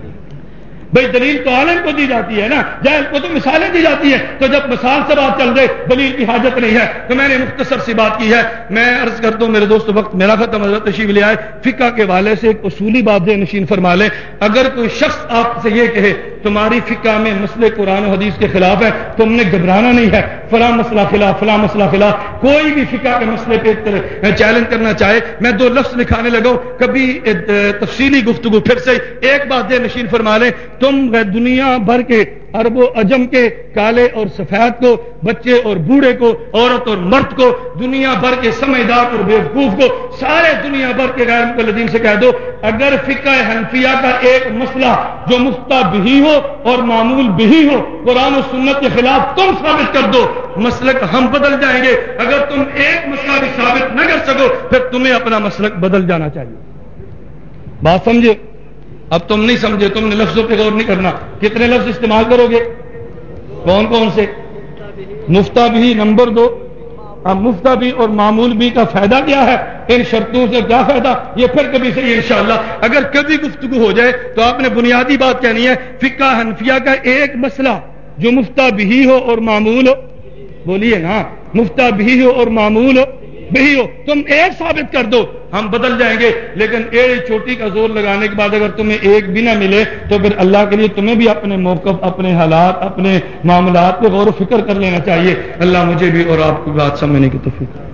بھائی دلیل تو عالم کو دی جاتی ہے نا، جاہل کو تو مثالیں دی جاتی ہیں، تو جب مثال سے بات چل رہے دلیل کی حاجت نہیں ہے۔ تو میں نے مختصر سی بات کی ہے۔ میں عرض کرتا ہوں میرے دوست وقت میرا ختم، حضرت تشریف لے آئے، فقہ کے حوالے سے ایک اصولی بات دے نشین فرما لیں۔ اگر کوئی شخص آپ سے یہ کہے تمہاری فقہ میں مسئلے قرآن و حدیث کے خلاف ہے، تم نے گھبرانا نہیں ہے، فلاں مسئلہ خلاف فلاں مسئلہ خلاف، کوئی بھی فقہ کے مسئلے پہ چیلنج کرنا چاہے، میں دو لفظ لکھانے لگا ہوں، کبھی تفصیلی گفتگو پھر سے ایک بات دے نشین فرما لیں، تم دنیا بھر کے عرب و عجم کے کالے اور سفید کو، بچے اور بوڑھے کو، عورت اور مرد کو، دنیا بھر کے سمجھدار اور بیوقوف کو، سارے دنیا بھر کے غیر مقلدین سے کہہ دو اگر فقہ حنفیہ کا ایک مسئلہ جو مفتہ بھی ہو اور معمول بھی ہو قرآن و سنت کے خلاف تم ثابت کر دو، مسلک ہم بدل جائیں گے۔ اگر تم ایک مسئلہ بھی ثابت نہ کر سکو پھر تمہیں اپنا مسلک بدل جانا چاہیے۔ بات سمجھے؟ اب تم نہیں سمجھے، تم نے لفظوں پہ غور نہیں کرنا۔ کتنے لفظ استعمال کرو گے؟ کون کون سے؟ مفتہ بھی نمبر دو۔ اب مفتہ بھی اور معمول بھی کا فائدہ کیا ہے؟ ان شرطوں سے کیا فائدہ؟ یہ پھر کبھی سے انشاءاللہ اگر کبھی گفتگو ہو جائے تو آپ نے بنیادی بات کہنی ہے فقہ حنفیہ کا ایک مسئلہ جو مفتہ بھی ہو اور معمول ہو، بولیے نا، مفتہ بھی ہو اور معمول ہو بھی ہو، تم ایک ثابت کر دو ہم بدل جائیں گے۔ لیکن ایڑی چوٹی کا زور لگانے کے بعد اگر تمہیں ایک بھی نہ ملے تو پھر اللہ کے لیے تمہیں بھی اپنے موقف، اپنے حالات، اپنے معاملات پہ غور و فکر کر لینا چاہیے۔ اللہ مجھے بھی اور آپ کو بات سمجھنے کی توفیق۔